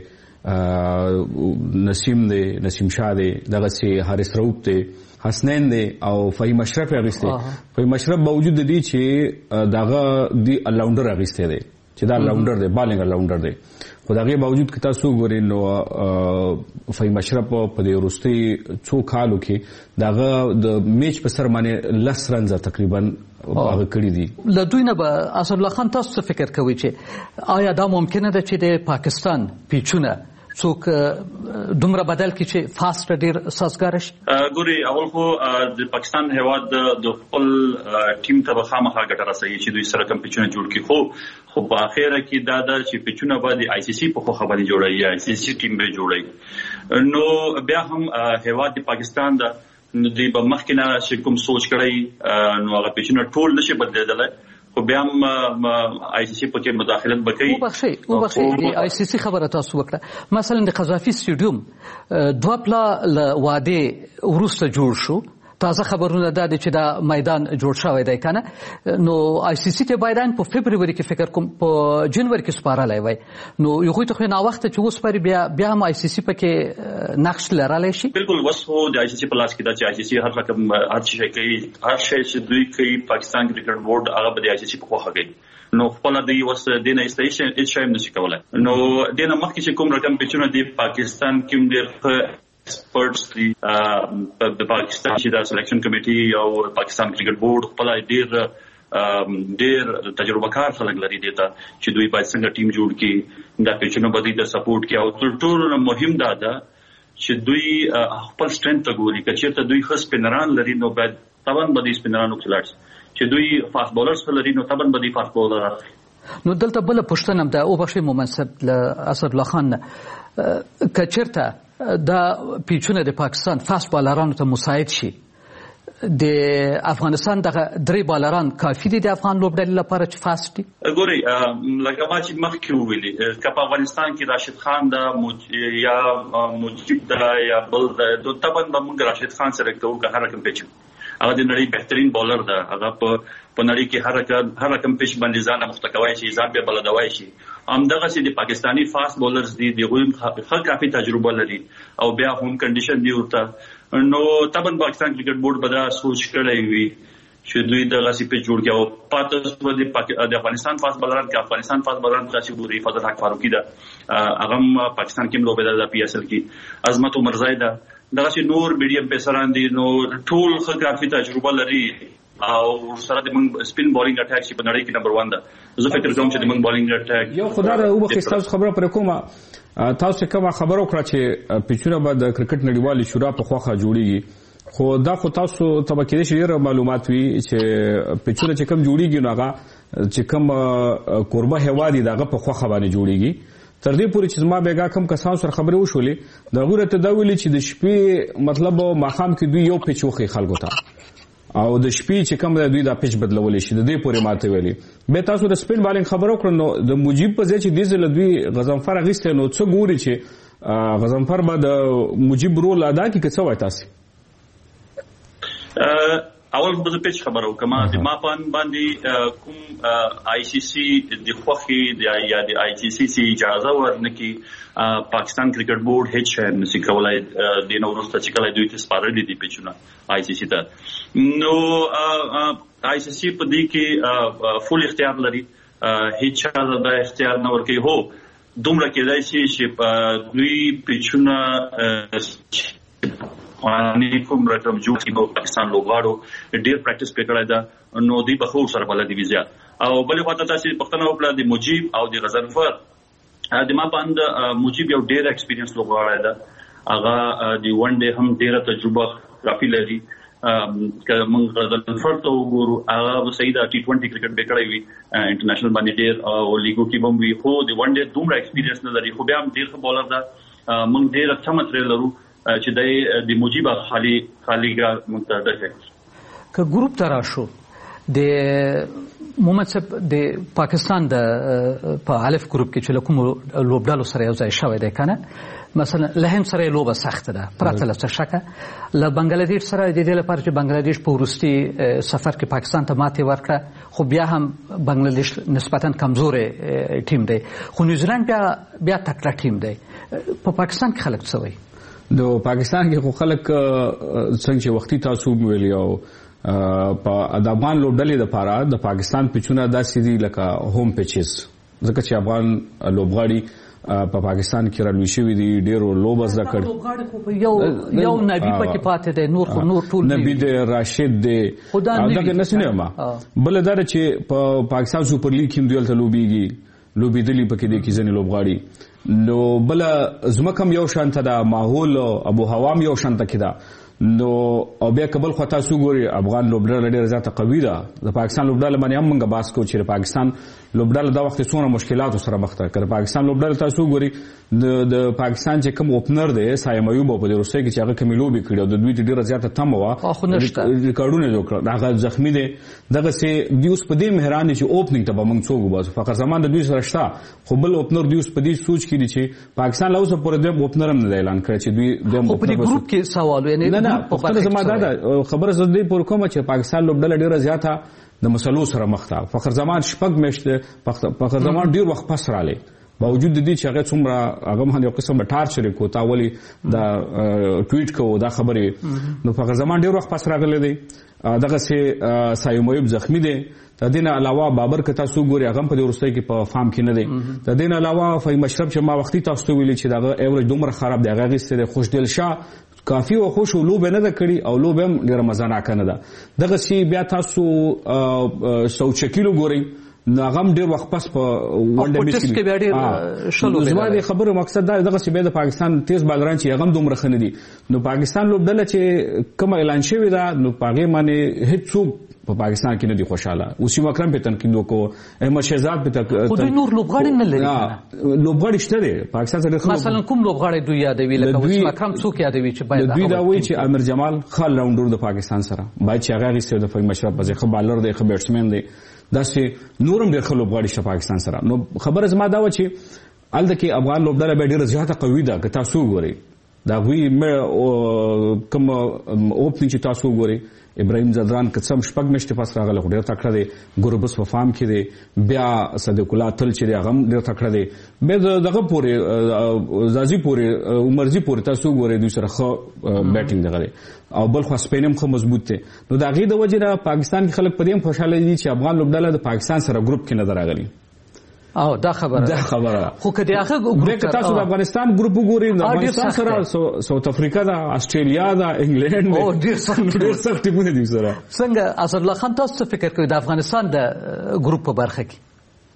نسیم دی نسیم شاه دی دغه سي حارث رؤوف دی حسنین دی او فهیم اشرف اغسته فهیم اشرف باوجود دی چې دغه دی الاونډر اغسته دی چې دا الاونډر دی بالینګ الاونډر دی خو دغه باوجود که تاسو ګورئ نو فهیم اشرف په دې وروستي څو کالو کې دغه د میچ په سر باندې لس رنزه تقریبا هغه کړی دي. له دوی نه به اسدالله خان تاسو څه فکر کوئ چې آیا دا ممکنه ده چې د پاکستان پیچونه څوک دومره بدل کړي چې فاست ډیر سازګار شي؟ ګوري اول خو د پاکستان هیواد د خپل ټیم ته خامخا ګټه رسوي چې دوی سره کم پیچونه جوړ کړي، خو خو په اخره کې دا د چې پیچونه باندې آی سی سی په خو خبري جوړي یا آی سی سی ټیم به جوړي، نو بیا هم هیواد د پاکستان د دوی په مخکې نه چې کوم سوچ کړی نو هغه پیچونه ټول نشي بدلیدلی، خو بیا هم آی سی سی په کې مداخلت وکړي. وبخښئ وبخښئ د آی سی سی خبره تاسو وکړه، مثلا د قذافي سټیډیوم دوه پلا له واده وروسته جوړ شو، تازه خبرونه دا دي چې دا میدان جوړ شوی دی کنه، نو آی سی سی ته باید په فبرवरी کې فکر کوم په جنوري کې سپارلای وای، نو یو خو ته نه وخت چې اوس پرې بیا بیا هم آی سی سی پکې نقش لرلای شي. بالکل وس هو د آی سی سی په لاس کې دا چې آی سی سی هر رقم هر شي کوي، هر شي چې دوی کوي پاکستان کرکټ بورډ هغه به د آی سی سی په خوخه کوي، نو خپل د وس دینه استیشن هیڅ شي نشي کولای، نو دینه مخکې چې کوم رقم پیچونه دی پاکستان کې ډېر ایکسپرټس دي د پاکستان چې د سلیکشن کمیټي او پاکستان کرکټ بورډ خپل ډېر ډېر تجربه کار خلک لري دي ته چې دوی باید څنګه ټیم جوړ کړي، دا پیچونه به د سپورټ کې او تر ټولو مهم دا ده چې دوی خپل سټرنث ته ګوري، که چېرته دوی ښه سپینران لري نو باید طبعا به د سپینرانو کلاټس چې دوی فاست بولرز لري نو طبعا به د فاست بولر نو دلته بل پښتنه هم ده او بخښي ممنصب اسدالله خان که چېرته دا پیچونه د پاکستان فاست بالرانو ته مساعد شي، د افغانستان دغه درې بالران کافي دي د افغان لوبډلې لپاره چې فاست دي؟ ګورئ لکه ما چې مخکې وویلي که په افغانستان کې راشد خان ده یا مجیب ده یا بل ده طبعا به موږ راشد خان سره کوو که هر رقم پیچ هغه د نړۍ بهترین بالر ده، هغه په په نړۍ کې هر هر رقم پیچ باندې ځان مخته کوي شي، ځان به بلدوي شي. همدغه چې د پاکستانی فاست بولرز دي د غویم ښه کافي تجربه لري او بیا هم کنډیشن دی ورته، نو طبعا پاکستان کرکټ بورډ به دا سوچ کړی وي چې دوی دغه سي پیچ جوړ کړي او پاتې د افغانستان فاست بالران کې افغانستان فاست بالران چې ګوري فضل حق فاروقي ده، هغه پاکستان کې لوبېدل د پی اس ال کې، عظمت عمرزای ده، دغه چې نور میډیم پیسران دي، نو ټول ښه کافي تجربه لري او سره د موږ سپین بالینګ اٹیک چې په نړۍ کې نمبر ون ده. زه فکر کوم چې د موږ بالینګ اٹیک یو خدای او بخښ تاسو خبره پر کومه تاسو کومه خبره وکړه چې پیچونه به د کرکټ نړیوالې شورا په خوخه جوړیږي، خو دا خو تاسو ته به کېدای شي ډېر معلومات وي چې پیچونه چې کوم جوړیږي نو هغه چې کوم کوربه هیواد دی دغه په خوخه باندې جوړیږي. تر دې پورې چې زما بیګا کم کسان سره خبرې وشولې دا غوړه ته دا ویلي چې د شپې مطلب ماخام کې دوی یو پیچ وخی خلکو ته او د شپې چې کوم دوی دا پیچ بدلول شي د دې پورې ماته ویلي. به تاسو د سپین بالینګ خبرو کړو نو د مجیب په ځای چې دې ځل دوی غضنفر اغسته نو څه ګوري چې غضنفر به د مجیب رول ادا کوي که څه وای تاسو؟ اول به پیچ خبرو کما د ما پان باندې کوم آی سی سی د خوخي د یا د آی سی سی سی اجازه ورنکي پاکستان کرکټ بورډ هیڅ شي نشي کولای د نو ورسته چې کله دوی ته سپارل دي پیچونه آی سی سی ته، نو آی سی سی په دې کې فول اختیار لري، هیڅ چا د اختیار نه ورکي، هو دومره کېدای شي چې دوی پیچونه خواني کوم رقم جوړ کړي پاکستان لوبغاړو ډیر پریکټیس پکړای دا نو دی په خو سره بل دی ویزا او بل خواته تاسو پښتنه وکړه د مجیب او د غضنفر د ما باند مجیب یو ډیر ایکسپیرینس لوبغاړی دا، هغه د ون ډے هم ډیره تجربه کافي لري، که موږ غضنفر ته وګورو هغه صحیح دا ټي ټوینټي کرکټ وکړای وي انټرنیشنل باندې ډیر او لیګو کې هم وي، خو د ون ډے دومره ایکسپیرینس نه لري، خو بیا هم ډیر ښه بولر دا، موږ ډیر اچھا ماتریال لرو چې د مجیب خالی خالیګا منتظر ہے. که ګروپ ترا شو د محمد صاحب د پاکستان د په الف ګروپ کې چې له کومو لوبډالو سره یو ځای شوی دی کنه مثلا له هند سره لوبه سخته ده پرته له څه شکه له بنگلاديش سره د دې لپاره چې بنگلاديش په وروستي سفر کې پاکستان ته ماتې ورکړه خو بیا هم بنگلاديش نسبتا کمزورې ټیم دی خو نیوزیلند بیا بیا تکړه ټیم دی په پاکستان کې خلک څه وایي د پاکستان کې خو خلک څنګه چې وختي تاسو ویل یو په د افغان لوبډلې لپاره د پاکستان پچونه داسې دي لکه هوم پچز ځکه چې افغان لوبغاړي په پاکستان کې رالوي شوي دي ډېرو لوبه زده کړي یو یو نبی پکې پاتې دی نور خو نور ټول نبی دی راشد دی دغه نسونه ما بل دا چې په پاکستان سوپر لیګ کې دوی ته لوبيږي لوبېدلي پکې دي کې ځنې لوبغاړي نو بل زمکم یو شانته دا ماحول ابو هوام یو شانته کې دا نو او بیا کبل خو تاسو ګوري افغان لوبډله ډېره زیاته قوي ده د پاکستان لوبډله باندې هم موږ بحث کوو چې د پاکستان لوبډله دا وخت څونه مشکلاتو سره مخ ده کړه پاکستان لوبډله تاسو ګوري د پاکستان چې کوم اوپنر دی سایم ایوب په دې روسي کې چې هغه کوم لوبي کړو د دوی ډېره زیاته تمه وا ریکارډونه جوړ کړل هغه زخمی دی دغه سي دیوس په دې مهران چې اوپننګ ته به موږ څوک وباسو فقر زمان د دوی سره شته خو بل اوپنر دیوس په دې سوچ کړي چې پاکستان له اوسه پورې د اوپنر هم نه اعلان کړی چې دوی د په دې ګروپ کې سوال یعنی نه په زما دا خبره زده پر کومه چې پاکستان لوبډله ډیره زیاته د مسلو سره مخ ده فخر زمان شپږ میاشتې فخر زمان ډیر وخت پس رالی باوجود د دې چې هغه څومره هغه هم یو قسم ټارچر کو تا ولی دا ټویټ کو دا خبره نو فخر زمان ډیر وخت پس راغلی دی دغه سي سایمویب زخمی دی د دین علاوه بابر کتا سو ګوري هغه په ورستۍ کې په فارم کې نه دی د دین علاوه فای مشرب چې ما وختي تاسو ویلي چې دغه ایوریج دومره خراب دی هغه غیسته خوشدل شاه کافی او خوش لوب نه ده کړی او لوب هم ډیره مزانه کنه ده دغه سی بیا تاسو سوچ کیلو ګوري ناغم ډیر وخت پس په ونډه میسي کې بیا ډیر شلو زما د خبرو مقصد دا دغه سی بیا د پاکستان تیز بالران چې هغه دومره خنه دي نو پاکستان لوبډله چې کوم اعلان شوی دا نو پاګې باندې هیڅ څوک په پاکستان کې نه دي خوشاله اوسې مکرم په تنقید وکړو احمد شهزاد په تک خو دوی نور لوبغاړي نه لري لوبغاړي شته دي پاکستان سره مثلا کوم لوبغاړي دوی یادوي لکه اوسې مکرم څوک یادوي چې باید دوی دا وایي چې امیر جمال خال راونډر د پاکستان سره باید چې هغه غیسته د فای مشرب په ځخه بالر دی خو بیټسمن دی دا چې نورم ډېر خلک لوبغاړي شته پاکستان سره نو خبره زما دا و چې الته کې افغان لوبډله به ډېره زیاته قوي ده که تاسو ګورئ دا وی کوم اوپننګ چې تاسو ګورئ ابراهيم زدران کڅم شپږ مشته پس راغله ډېر تکړه دی ګوربس په فارم کې دی بیا صدیق الله تل چې هغه ډېر تکړه دی به دغه پورې زازي پورې عمرزي پورې تاسو ګورئ دوی سره خو بیټینګ دغه او بل خو سپینم خو مضبوط دی نو دا غي د وجه نه پاکستان کې خلک په دې خوشاله دي چې افغان لوبډله د پاکستان سره ګروپ کې نظر راغلي او دا خبره دا خبره خو کدی هغه ګروپ تاسو د افغانستان ګروپ وګورئ د افغانستان سره ساوث افریقا دا استرالیا دا انګلند او ډیر سخت ډیر سخت ټیمونه دي سره څنګه اسد الله خان تاسو فکر کوئ د افغانستان د ګروپ په برخه کې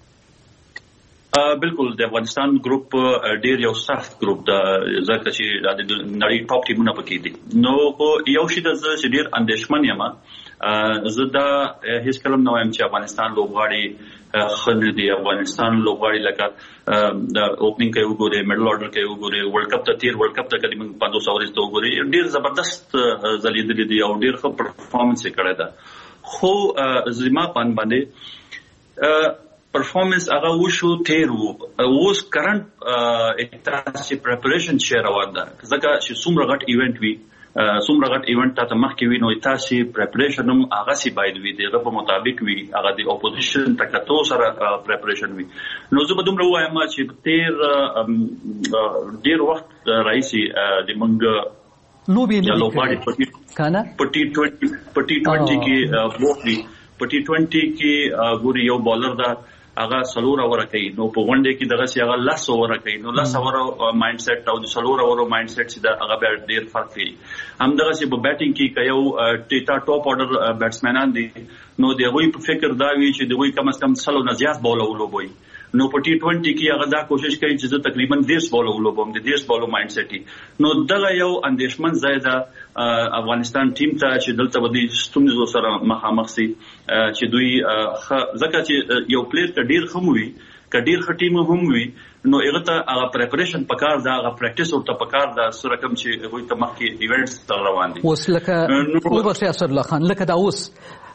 بالکل د افغانستان ګروپ ډیر یو سخت ګروپ دا ځکه چې د نړۍ ټاپ ټیمونه پکې دي نو یو شی د چې ډیر اندېښمن یم زه دا هیڅ کلم نه وایم چې افغانستان لوبغاړي خنه دي افغانستان لوبغاړي لکه د اوپننګ کې وګورئ میډل اورډر کې وګورئ ورلد کپ ته تیر ورلد کپ ته کله موږ پنځه سو ورځې وګورئ ډیر زبردست زلیدلې دي او ډیر ښه پرفارمنس یې کړی ده خو زما پان باندې پرفارمنس هغه وشو تیر وو اوس کرنٹ تاسو پریپریشن شیر روان ده ځکه چې څومره غټ ایونت وي څومره غټ ایونت ته مخکې وي نو تاسو پریپریشن هم هغه سی باید وي دغه په مطابق وي هغه د اپوزیشن تکتو سره پریپریشن وي نو زه به دومره وایم چې تیر ډیر وخت راځي د منګ لوبي نه لوباړي کنه پټي ټوئنټي پټي ټوئنټي کې وو پټي ټوئنټي کې ګوري یو بالر دا هغه سلور اور کوي نو په ونډه کې دغه سی هغه لس اور کوي نو لس اور مایند سیټ او د سلور اور مایند سیټ چې دا هغه به ډیر فرق کوي هم دغه سی په بیټینګ کې کيو ټیټا ټاپ اورډر بیټسمنان دي نو د غوي په فکر دا وی چې د غوي کم از کم سلو نه زیات بول ولوبوي نو په ټي ټوئنټي کې هغه دا کوشش کوي چې زه تقریبا دیش بول ولوبم د دیش بول مایند سیټ نو دغه یو اندېښمن زیاده افغانستان ټیم ته چې دلته ودی ستونزو سره مخامخ سي چې دوی ځکه چې یو پلیئر ته ډیر خموي کډیر خټیم هم وي نو هغه ته هغه پریپریشن پکار دا هغه پریکټیس ورته پکار دا سره کوم چې هغه ته مخکې ایونټس روان دي اوس لکه نو به اسد الله خان لکه دا اوس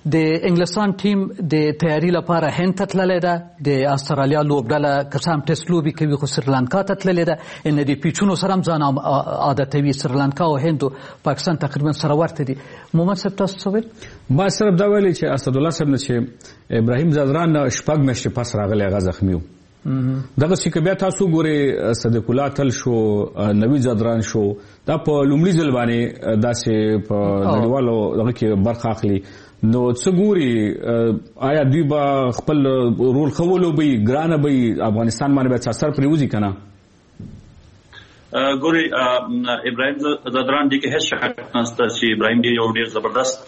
د انګلستان ټیم د تیاری لپاره هند ته تللی ده، د استرالیا لوبډله که څه هم ټیسټ لوبې کوي خو سریلانکا ته تللی ده. ان د پیچونو سره هم ځان عادتوي. سریلانکا او هند او پاکستان تقریبا سره ورته دي. محمد صاحب تاسو څه ویل؟ ما صرف دا ویلي چې اسدالله صاحب نه چې ابراهیم زادران شپږ میاشتې پس راغلی، هغه زخمي و. دغه چې بیا تاسو ګورئ صدیق الله تل شو، نوید زادران شو، دا په لومړي ځل باندې داسې په نړیوالو دغه کې برخه اخلي. نو څه ګوري آیا دوی به خپل رول ښه ولوبوي، ګرانه به افغانستان باندې به څه اثر پرې وځي که نه؟ ګوري ابراهیم زادران دې کې هیڅ شک نشته چې ابراهیم دې یو ډېر زبردست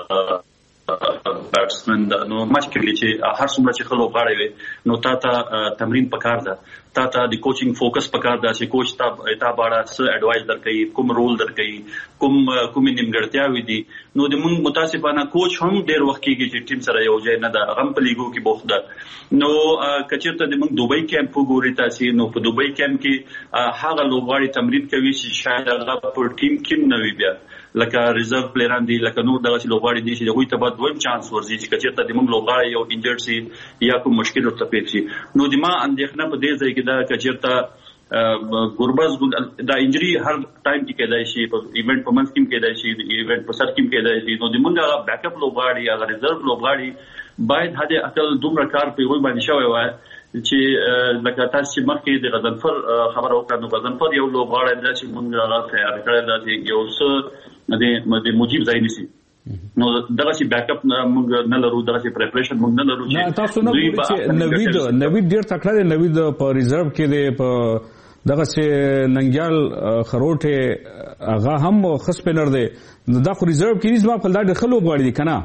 بیټسمن ده. نو مچ کې چې هر څومره چې خلک غاړي وي نو تا ته تمرین پکار ده، تا ته د کوچینګ فوکس پکار ده چې کوچ تا تا باندې څه اډوایس درکړي، کوم رول درکړي، کوم کوم نیمګړتیاوي دي. نو د موږ متاسفانه کوچ هم ډېر وخت کېږي چې ټیم سره یو ځای نه ده، غم په لیګو کې بوخت ده. نو کچېرته د موږ دوبۍ کیمپ وګوري تاسو، نو په دوبۍ کیمپ کې هغه لوبغاړي تمرین کوي چې شاید هغه په ټیم کې نه وي بیا، لکه ریزرو پلیران دي، لکه نور دغه لوبغاړي دي چې هغوی ته باید دویم چانس ورځي چې کچېرته د موږ لوبغاړی یو انجرډ شي یا کوم مشکل ورته پیښ شي. نو د ما اندېښنه په دې ځای کې ده کچېرته ګربز دا انجری هر ټایم کې کېدای شي، په ایونت په منځ کې کېدای شي، د ایونت په سر کې کېدای شي. نو د موږ هغه بیک اپ لوبغاړي، هغه ریزرو لوبغاړي باید حد اقل دومره کار په هغوی باندې شوی وای چې لکه تاسو چې مخکې د غضنفر خبره وکړه، نو غضنفر یو لوبغاړی دی چې موږ هغه تیار کړی دی چې یو څه د مجیب ځای نیسي. نو دغه چې بیک اپ موږ نه لرو، دغه چې پریپریشن موږ نه لرو. چې تاسو نه ګورئ چې نوید نوید ډېر تکړه دی، نوید په ریزرو کې دی، په دغه چې ننګیال خروټې هغه هم ښه سپینر دی. دا خو ریزرو کې زما په دا ډېر ښه لوبغاړي دي که نه؟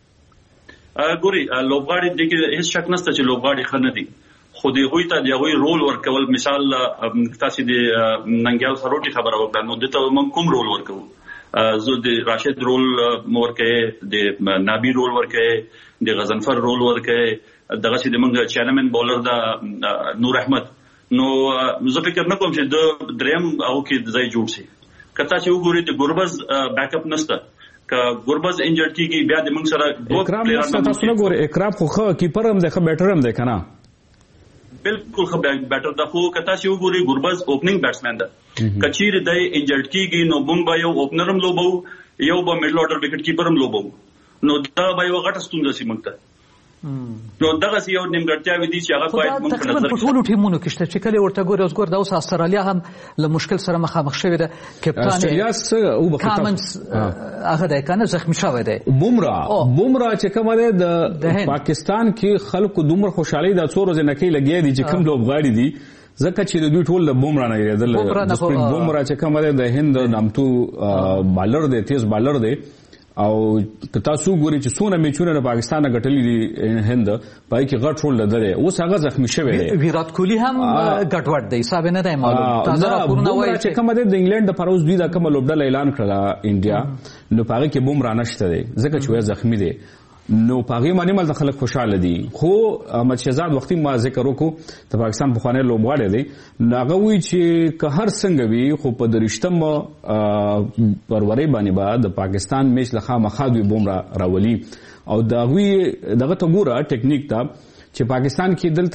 ګورئ لوبغاړي دې کې هېڅ شک نشته چې لوبغاړي ښه نه دي، خو د هغوی ته د هغوی رول ورکول. مثال تاسو د ننګیال خروټي خبره وکړه، نو دته موږ کوم رول ورکوو؟ زه د راشد رول ورکوي، د نابي رول ورکوي، د غضنفر رول ورکوي، دغه چې د موږ چینمن بولر ده نور احمد. نو زه فکر نه کوم چې د دریم او کې ځای جوړ شي. که تاسو وګورئ د ګربز بیک اپ نشته، که ګربز انجرډ کېږي بیا د موږ سره دوه پلیران. تاسو نه ګورئ اکرام خو ښه کیپر هم دی، ښه بیټر هم دی که نه؟ بالکل ښه بیټر ده، خو که تاسو وګورئ ګربز اوپننګ بیټسمن ده. که چیرې دی انجرډ کېږي نو موږ به یو اوپنر هم لوبو، یو به میډل اورډر وکټ کیپر هم لوبو. نو دا به یو غټه ستونزه شي موږ ته. نو دغه یو نیمګړتیاوې دي چې هغه باید موږ په نظر کې. په ټولو ټیمونو کې شته چې کله ورته ګوري، اوس ګور دا اوس استرالیا هم له مشکل سره مخامخ شوې ده. کپتان کامنز هغه دی که نه زخمي شوی دی. بومرا بومرا چې کومه دی د پاکستان کې خلکو دومره خوشحالي دا څو ورځې نکۍ لګیا دي چې کوم لوبغاړي دي، ځکه چې د دوی ټول د بومرا نه یېدل. بومرا چې کومه دی د هند نامتو بالر دی، تیز بالر دی. او که تاسو ګورئ چې څونه میچونه د پاکستان نه ګټلي دي هند، پای کې غټ رول لري. اوس هغه زخمي شوی دی. ویرات کوهلی هم ګډوډ دی، حساب نه دی معلوم. تازه راپورونه وایي چې کومه د انګلند د پروز دوی دا کومه لوبډله اعلان کړله انډیا، نو په هغه کې بومرا نشته دی ځکه چې وایي زخمي دی. نو په هغې باندې ملته خلک خوشحاله دي. خو احمد شهزاد وختي ما ذکر وکړو د پاکستان پخوانی لوبغاړی دی، نو هغه وایي چې که هر څنګه وي خو په درویشتم فروری باندې به د پاکستان میچ له خامخا دوی بومرا راولي. او د هغوی دغه ته ګوره ټکنیک ته چې پاکستان کې دلته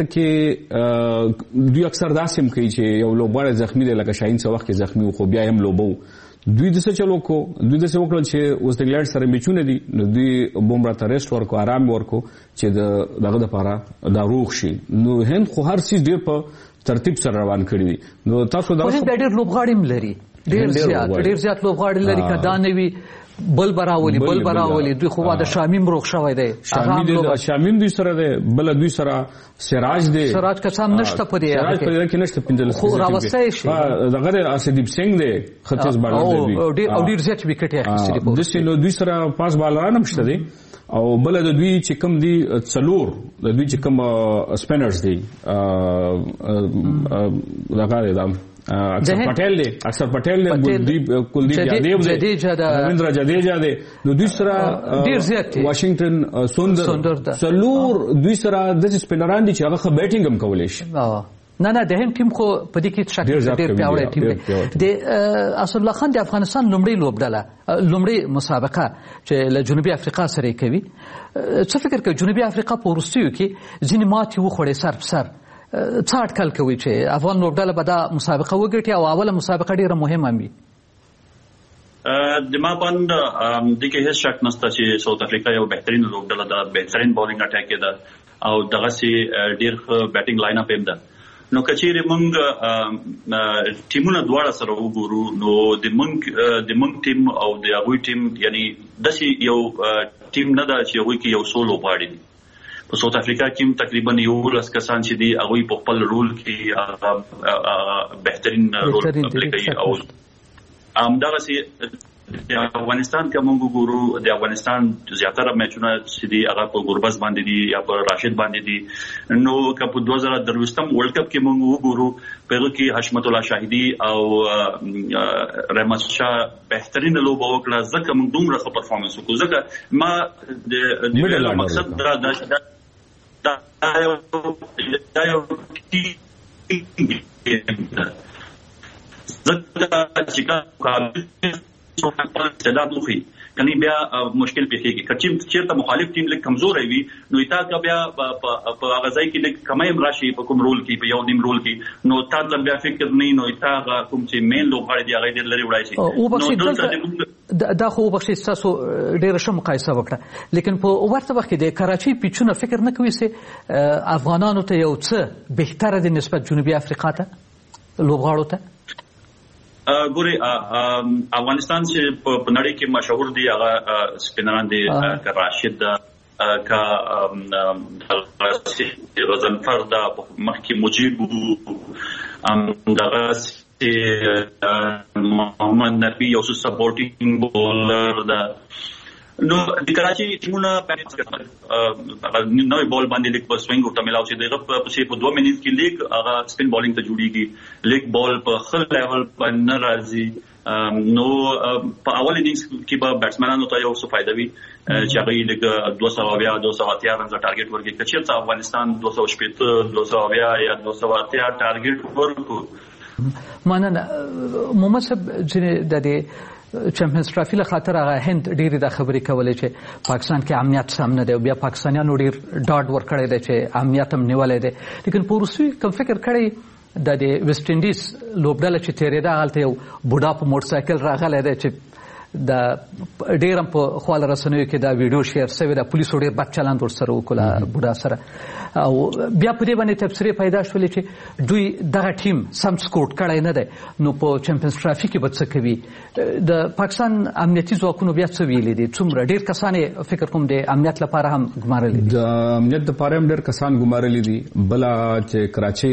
کې دوی اکثر داسې هم کوي چې یو لوبغاړی زخمي دی، لکه شاهین څه وخت کې زخمي و خو بیا هم لوبو. دوی دسه چلو کو دوی دسه وکړل چې اوس د انګلند سره میچونه دي، نو دوی بومرا ته ریسټ ورکو، آرام ورکو چې د دغه لپاره دا روغ شي. نو هند خو هر څه ډېر په ترتیب سره روان کړي دي. نو تاسو دا هند ډېر لوبغاړي هم لري، ډېر زیات ډېر زیات لوبغاړي لري. که دا نه وي بل براولي بل براولي دوی خو د شامیم روغ شوی دی. شامیم دوی سره دی، بل دوی سره سراج دی. سراج که څه نشته په دې سراج په دې کې نشته پنځلس خو راوستی شي. دغه د اسدیپ سنگ دی، ختیځ بالر دی او ډېر زیات وکټ یې اخیستي دي. داسې نو دوی سره پاس بالران هم شته دي. او بل د دوی چې کوم دي څلور د دوی چې کوم سپینرز دي دغه دی اکثر پټیل دی اکثر پټیل دی کلدیپ کلدیپ یادیو دی رویندرا جډیجا دی. نو دوی سره ډیر زیات دي. واشنگټن سوندر څلور دوی سره د سپینران دي چې هغه بیټینګ هم کولی شي. نه نه د هند ټیم خو په دې کې شک ډېر پیاوړی ټیم دی. د اسدالله خان د افغانستان لومړی لوبډله لومړی مسابقه چې له جنوبي افریقا سره یې کوي، څه فکر کوي جنوبي افریقا په وروستیو کې ځینې ماتې وخوړې سر په سر، څه اټکل کوي چې افغان لوبډله به دا مسابقه وګټي او اوله مسابقه ډېره مهمه وي؟ د ما باند د کې هیڅ شک نشته چې ساوث افریقا یو بهترین لوبډله ده، بهترین بالینګ اٹیک ده او دغه سي ډیر بیټینګ لاین اپ هم ده. نو کچېره موږ ټیمونه دواړه سره وګورو نو د موږ د موږ ټیم او د هغوی ټیم یعنی داسې یو ټیم نه ده چې هغوی کې یو څو لوبغاړي دي. په ساوث افریقا کې تقریبا یولس کسان چې دي هغوی په خپل رول کې بهترین رول پلی کوي او همدغسې د افغانستان که موږ وګورو د افغانستان زیاتره میچونه چې دي هغه په ګربز باندې دي یا په راشد باندې دي. نو که په دوه زره درویشتم ورلډ کپ کې موږ وګورو په هغه کې حشمت الله شاهدي او رحمت شاه بهترین لوبه وکړه ځکه موږ دومره ښه پرفارمنس وکړو. ځکه ما د ویلو مقصد دا دا دا یو ځکه چې کله استعداد وخی کني بیا مشکل پیښیږي. کچې چیرته مخالف ټیم لیک کمزور وي نو تا کا بیا په غزای کې لیک کمای راشي په کوم رول کې په یو نیم رول کې نو تا ته بیا فکر نه نو تا کوم چې مین لوبغاړي دی هغه ډېر لري وړای شي. نو دا خو بخښي تاسو ډېر ښه مقایسه وکړه، لیکن په ورته وخت کې د کراچۍ پیچونه فکر نه کوي چې افغانانو ته یو څه بهتره دي نسبت جنوبي افریقا ته لوبغاړو ته؟ ګوري افغانستان چې په نړۍ کې مشهور دي هغه سپینران دي که راشد که غضنفر دا مخکې مجیب دغه محمد نبی یو څه سپورټینګ بولر ده. نو د کراچي ټیمونه نوې بال باندې لیک په سوینګ ورته ملاو چې دغه په په دوه منټ کې لیک هغه سپین بالینګ ته جوړیږي، لیک بال په خل لیول باندې نه راځي. نو په اول انینګز کې به بیټسمنانو ته یو څه فائدہ وي چې هغه لیک دوه سوه اویا دوه سوه اتیا رنز ټارګټ ورکړي. کچېرته افغانستان دوه سوه شپېته دوه سوه اویا یا دوه سوه اتیا ټارګټ ورکړو. مننه محمد صاحب چې د دې چمپیونز ټرافي له خاطر هغه هند ډېرې دا خبرې کولې چې پاکستان کې امنیت سم نه دی او بیا پاکستانیانو ډېر ډاډ ورکړی دی چې امنیت هم نیولی دی. لیکن په وروستیو کوم فکر کړی د د ویسټ انډیز لوبډله چې تېرېده هلته یو بوډا په موټر سایکل راغلی دی چې د ډېر هم په خواله رسنیو کې دا ویډیو شیر شوې ده، پولیسو ډېر بد چلند ورسره وکړو بوډا سره او بیا په دې باندې تبصرې پیدا شولې چې دوی دغه ټیم سم سکوټ کړی نه دی نو په چمپیونز ټرافي کې به څه کوي. د پاکستان امنیتي ځواکونو بیا څه ویلي دي؟ څومره ډېر کسان یې فکر کوم د امنیت لپاره هم ګمارلي دي؟ د امنیت لپاره هم ډېر کسان ګمارلي دي. بله چې کراچۍ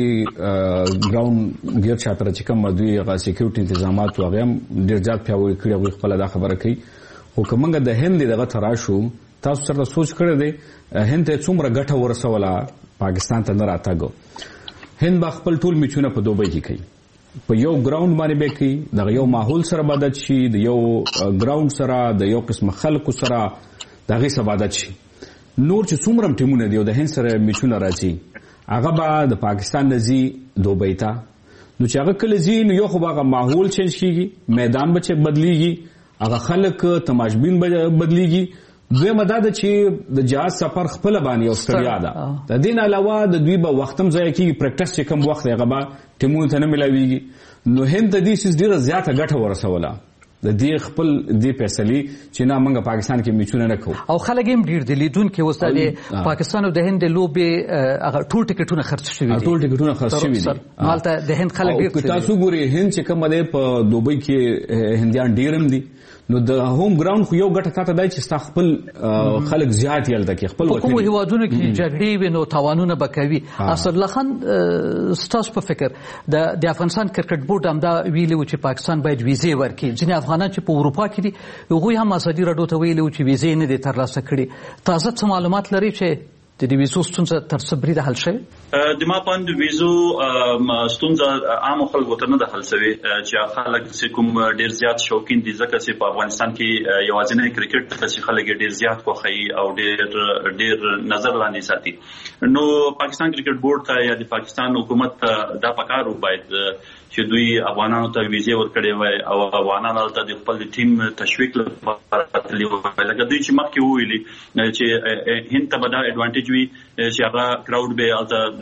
ګراوند ګیر شاته چې کوم دوی هغه سکیورټي انتظامات هغه هم ډېر زیات پیاوړي کړي، هغوی خپله دا خبره کوي. خو که موږ د هند دغه ته راشو تاسو سره سوچ کړی دی هند ته څومره ګټه ورسوله پاکستان ته نه راتګو. هند به خپل ټول میچونه په دوبۍ کې کوي، په یو ګراوند باندې به کوي، دغه یو ماحول سره به عادت شي، د یو ګراوند سره د یو قسم خلکو سره د هغې سره به عادت شي. نور چې څومره هم ټیمونه دي او د هند سره میچونه راځي هغه به د پاکستان نه ځي دوبۍ ته. نو چې هغه کله ځي نو یو خو به هغه ماحول چینج کېږي، میدان به چې بدلیږي، هغه خلک تماشبین به بدلیږي. دویمه دا ده چې د جهاز سفر خپله باندې یو ستړیا ده. د دې نه علاوه د دوی به وخت هم ضایع کېږي، پریکټس چې کوم وخت دی هغه به ټیمونو ته نه میلاویږي. نو هند ته دې څیز ډېره زیاته ګټه ورسوله د دې خپل دې فیصلې چې نه موږ پاکستان کې میچونه نه کوو. او خلک هم ډېر دي لیدونکي اوس د پاکستان او د هند د لوبې هغه ټول ټکټونه خرڅ شوي دي. ټول ټکټونه خرڅ شوي دي. هلته د هند خلک ډېر دي. تاسو ګورئ هند چې کومه دی په دوبۍ کې هندیان ډېر هم دي. نو د هوم ګراوند خو یو ګټه تاته دی چې ستا خپل خلک زیات یې هلته کې خپل په کومو هېوادونو کې جګړې وي نو تاوانونه به کوي. اسدالله خان ستاسو په فکر د افغانستان کرکټ بورډ همدا ویلي و چې پاکستان باید ویزې ورکړي. ځینې افغانان چې په اروپا کې دي هغوی هم ازادي راډیو ته ویلي و چې ویزې نه دي ترلاسه کړي. تازه څه معلومات لري چې د دې ویزو ستونزه تر څه بریده حل شوې؟ د ما پاند ویزو ستونزه عام خلکو ته نه ده حل شوې چې خلک چې کوم ډیر زیات شوقین دي ځکه چې په افغانستان کې یوازینی کرکټ ته چې خلک ډیر زیات خوښي او ډیر ډیر نظر لاندې ساتي. نو پاکستان کرکټ بورډ ته یا د پاکستان حکومت ته دا پکار باید چې دوی افغانانو ته ویزې ورکړي وای او افغانانو ته د خپل ټیم تشویق لپاره تللی وای. لکه دوی چې مخکې وویلي چې هند ته به دا اډوانټیج وي چې هغه کراوډ به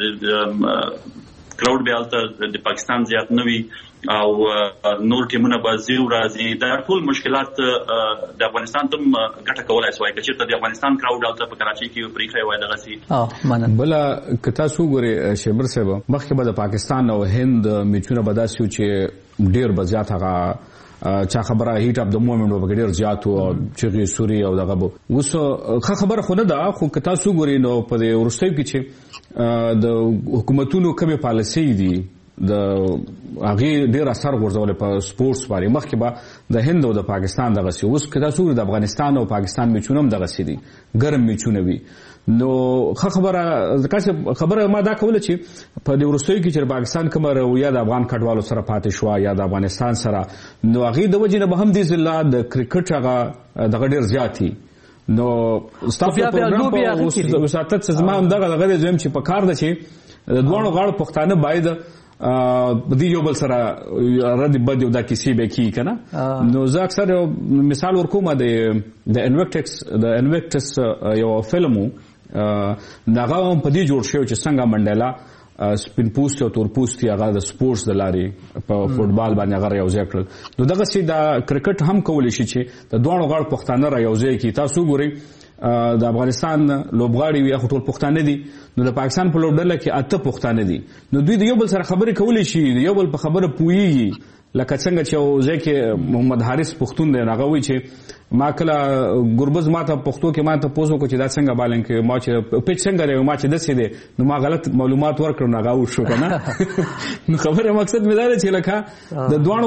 هلته کراوډ به هلته د پاکستان زیات نه وي او نور ټیمونه به زیرو راځي. دا ټول مشکلات د افغانستان ته ګټه کولای شوای که چېرته د افغانستان کراوډ هلته په کراچۍ کې پرېښی وای دغسې. بله که تاسو وګورئ شیبر صاحب مخکې به د پاکستان او هند میچونه به داسې وو چې ډېر به زیات هغه چا خبره هیټ اپ د مومنت به ډېر زیات وو چغې سوري او دغه به اوس ښه خبره خو نه ده خو که تاسو وګورئ نو په دې وروستیو کې چې د حکومتونو کومې پالیسۍ دي د هغې ډېر اثر غورځولی په سپورټس باندې. مخکې به د هند او د پاکستان دغسې اوس که تاسو وګورئ د افغانستان او پاکستان میچونه هم دغسې دي ګرم میچونه وي. نو ښه خبره ځکه خبره ما دا کوله چې په دې وروستیو کې چې پاکستان کومه رویه د افغان کډوالو سره پاتې شوه یا د افغانستان سره نو هغې د وجې نه به هم دې ځله د کرکټ هغه دغه ډېر زیات دي. نو ستاسو د پروګرام په وساتت زما همدغه دغه دی چې په کار ده چې د دواړو غاړو پښتانه باید د یو بل سره رد بد یو دا کیسې به کیږي که نه. نو زه اکثر یو مثال ورکوم د انویکټکس د انویکټس یو فلم و هغه هم په دې جوړ شوی چې څنګه منډیلا سپین پوستي او تور پوستي هغه د سپورټس د لارې په فوټبال باندې هغه رايوځای کړل. نو دغسې د کرکټ هم کولی شي چې د دواړو غاړو پښتانه رايوځای کړي. تاسو وګورئ د افغانستان لوبغاړي وي خو ټول پښتانه دي نو د پاکستان په لوبډله کې اته پښتانه دي نو دوی د یو بل سره خبرې کولی شي د یو بل په خبره پوهیږي. لکه څنګه چې یو ځای کې محمد حارث پښتون دی هغه وایي چې ما کله ګربز ما ته پښتو کې ما ته پوښتنه وکړه چې دا څنګه بالنګ کې ما چې پیچ څنګه دی ما چې داسې دی نو ما غلط معلومات ورکړم نو هغه وشو که نه. نو خبره مقصد مې دا دی چې لکه د دواړو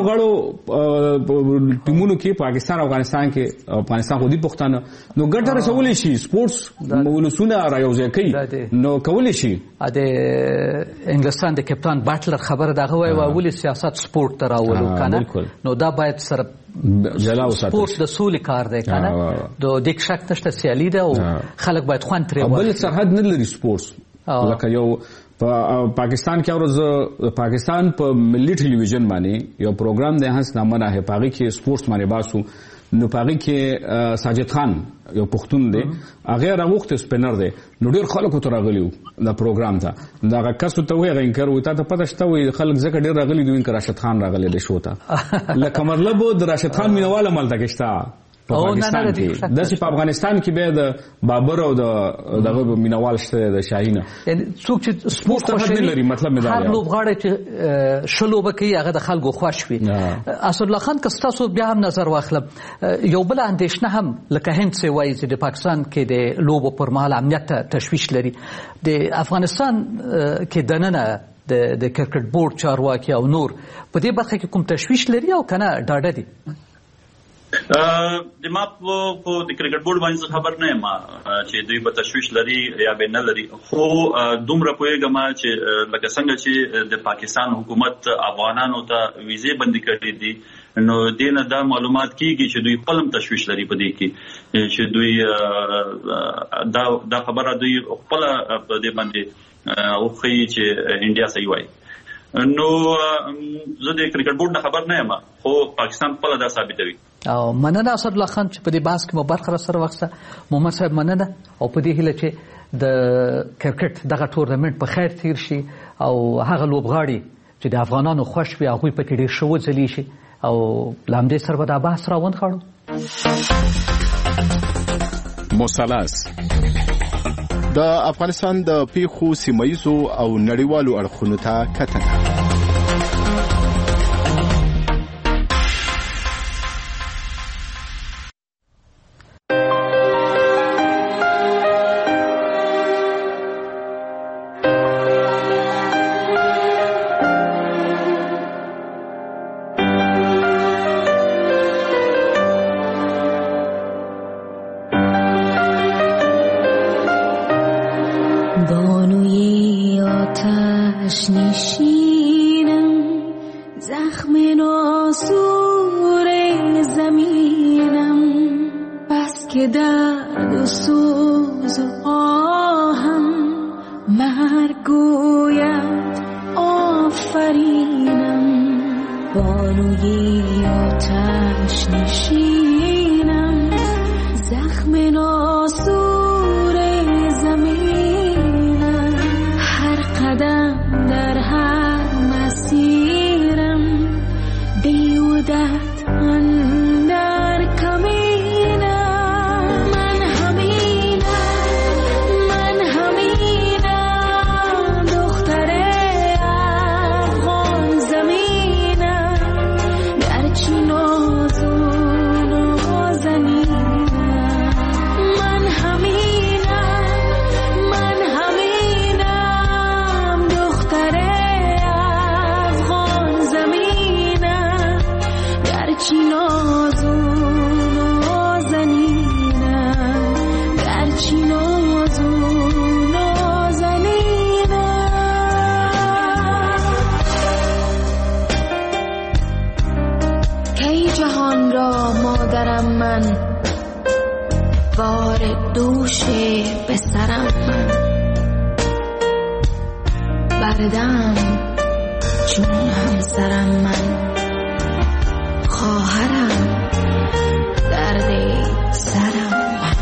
غاړو ټیمونو کې پاکستان او افغانستان کې افغانستان خو دي پښتانه نو ګټه رسولی شي سپورټس ولسونه رايوځای کوي نو کولی شي. د انګلستان د کپتان باټلر خبره دغه وایي ولې سیاست سپورټ ته راولو که نه نو دا باید سره سپورټ د سولې کار دی که نه د دې شک نشته سیالي ده او خلک باید خوند ترې واخلي. بل سرحد نه لري سپورټس لکه یو په پاکستان کې اورز پاکستان په ملي ټلویزیون باندې یو پروګرام دی هڅ نامه نه هي پاغي کې سپورټس باندې باسو نو پاغي کې ساجد خان یو پښتون دی هغه راغوښته سپینر دی نو ډېر خلکو ته راغلیو دا پروګرام ته دا کس ته وایي انکر وي تا ته پته شته وي خلک ځکه ډېر راغلي دوی انکر راشد خان راغلی دی شو ته لکه مطلب د راشد خان مینواله ملته کې شته په پاکستان کې داسې په افغانستان کې بیا د بابر او د دغه مینوال شته د شاهینه یعنی څوک چې سپورټ خوښوي لري مطلب مې دا هر لوبغاړی چې ښه لوبه کوي هغه د خلکو خوښ وي. اسدالله خان که ستاسو بیا هم نظر واخلم یو بله اندېښنه هم لکه هند چې وایي چې د پاکستان کې د لوبو پر مهال امنیت ته تشویش لري د افغانستان کې دننه د کرکټ بورډ چارواکي او نور په دې برخه کې کوم تشویش لري او که نه ډاډه دي؟ د ما په د کرکټ بورډ باندې خبر نه یم چې دوی به تشویش لري یا به نه لري خو دومره پوهېږم چې لکه څنګه چې د پاکستان حکومت افغانانو ته ویزې بندي کړې دي نو دې نه دا معلومات کېږي چې دوی خپل هم تشویش لري په دې کې چې دوی دا دا خبره دوی خپله په دې باندې وښیي چې انډیا صحیح وایي. نو زه د کرکټ بورډ نه خبر نه یم خو پاکستان خپله دا ثابتوي. او مننه اسدالله خان چې په دې بحث کې مو برخه راسره واخیسته. محمد صاحب مننه او په دې هیله چې د کرکټ دغه ټورنمنټ په خیر تیر شي او هغه لوبغاړي چې د افغانانو خوښ وي هغوی پکې ډېر ښه وځلي شي او له همدې سره به دا بحث راونغاړو. مثلث د افغانستان د پیښو سیمایزو او نړیوالو اړخونو ته کتنه. زخم ناسور زمینم، بس که درد و سوز و آهم مرگ گوید آفرینم. بانوی آتش نشینم، زخم ناسور زمینم، هر قدم در هر مسیرم بیودت اندر کمینم. من همینم، من همینم، دختر افغان زمینم، گرچه نازون و زنینم. من همینم، من همینم، دختر افغان زمینم، گرچه نازون و زنینم، گرچه نازون و زنینم. کی جهان را مادرم من، بار دوش به سرم من، بردم چون همسرم من، خواهرم درد سرم من.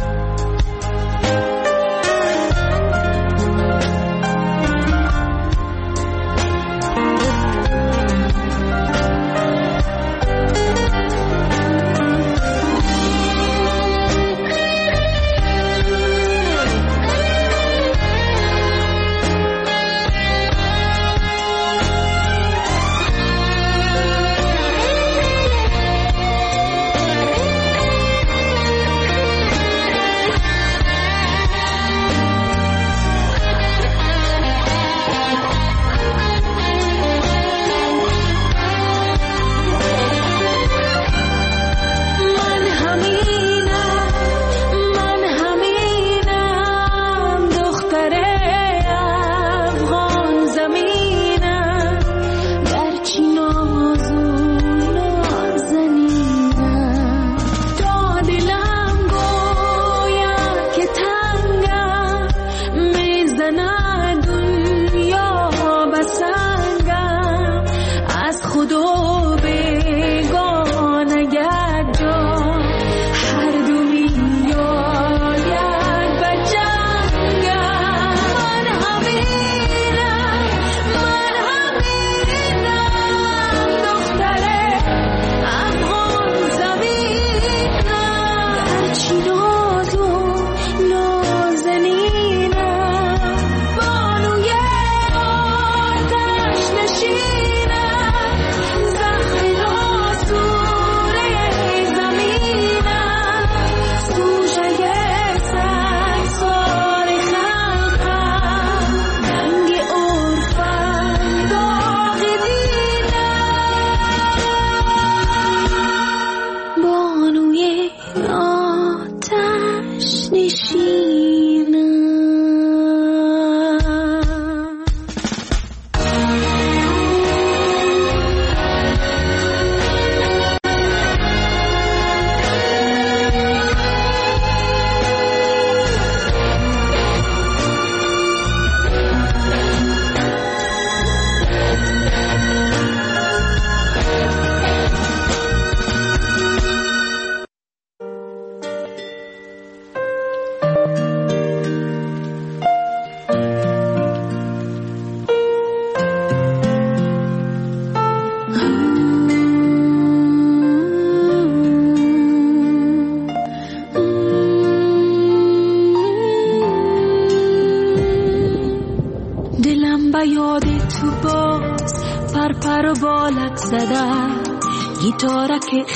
گیتارک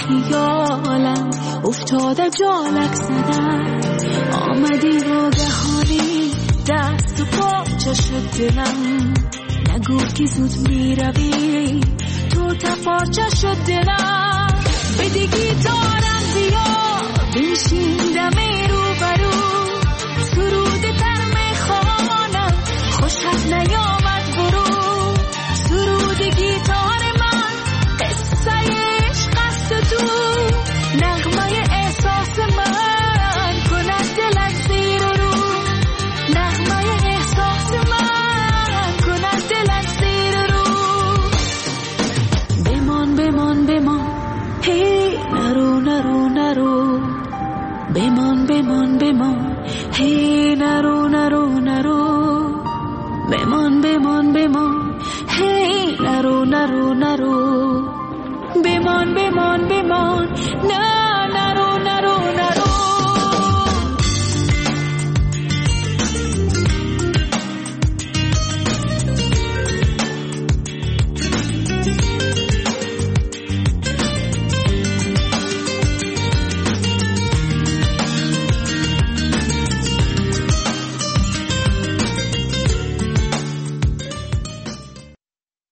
خیالم افتاده جالک زدن، آمدی ناگهانی دست و پاچه شد دلم، نگو که زود می روی تو تپارچه شد دلم. بدی گیتارم زیاد بنشین دمی رو برو، سرود تر می خوانم خوشت نیامد برو، سرود گیتار من نرو نرو بمان بمان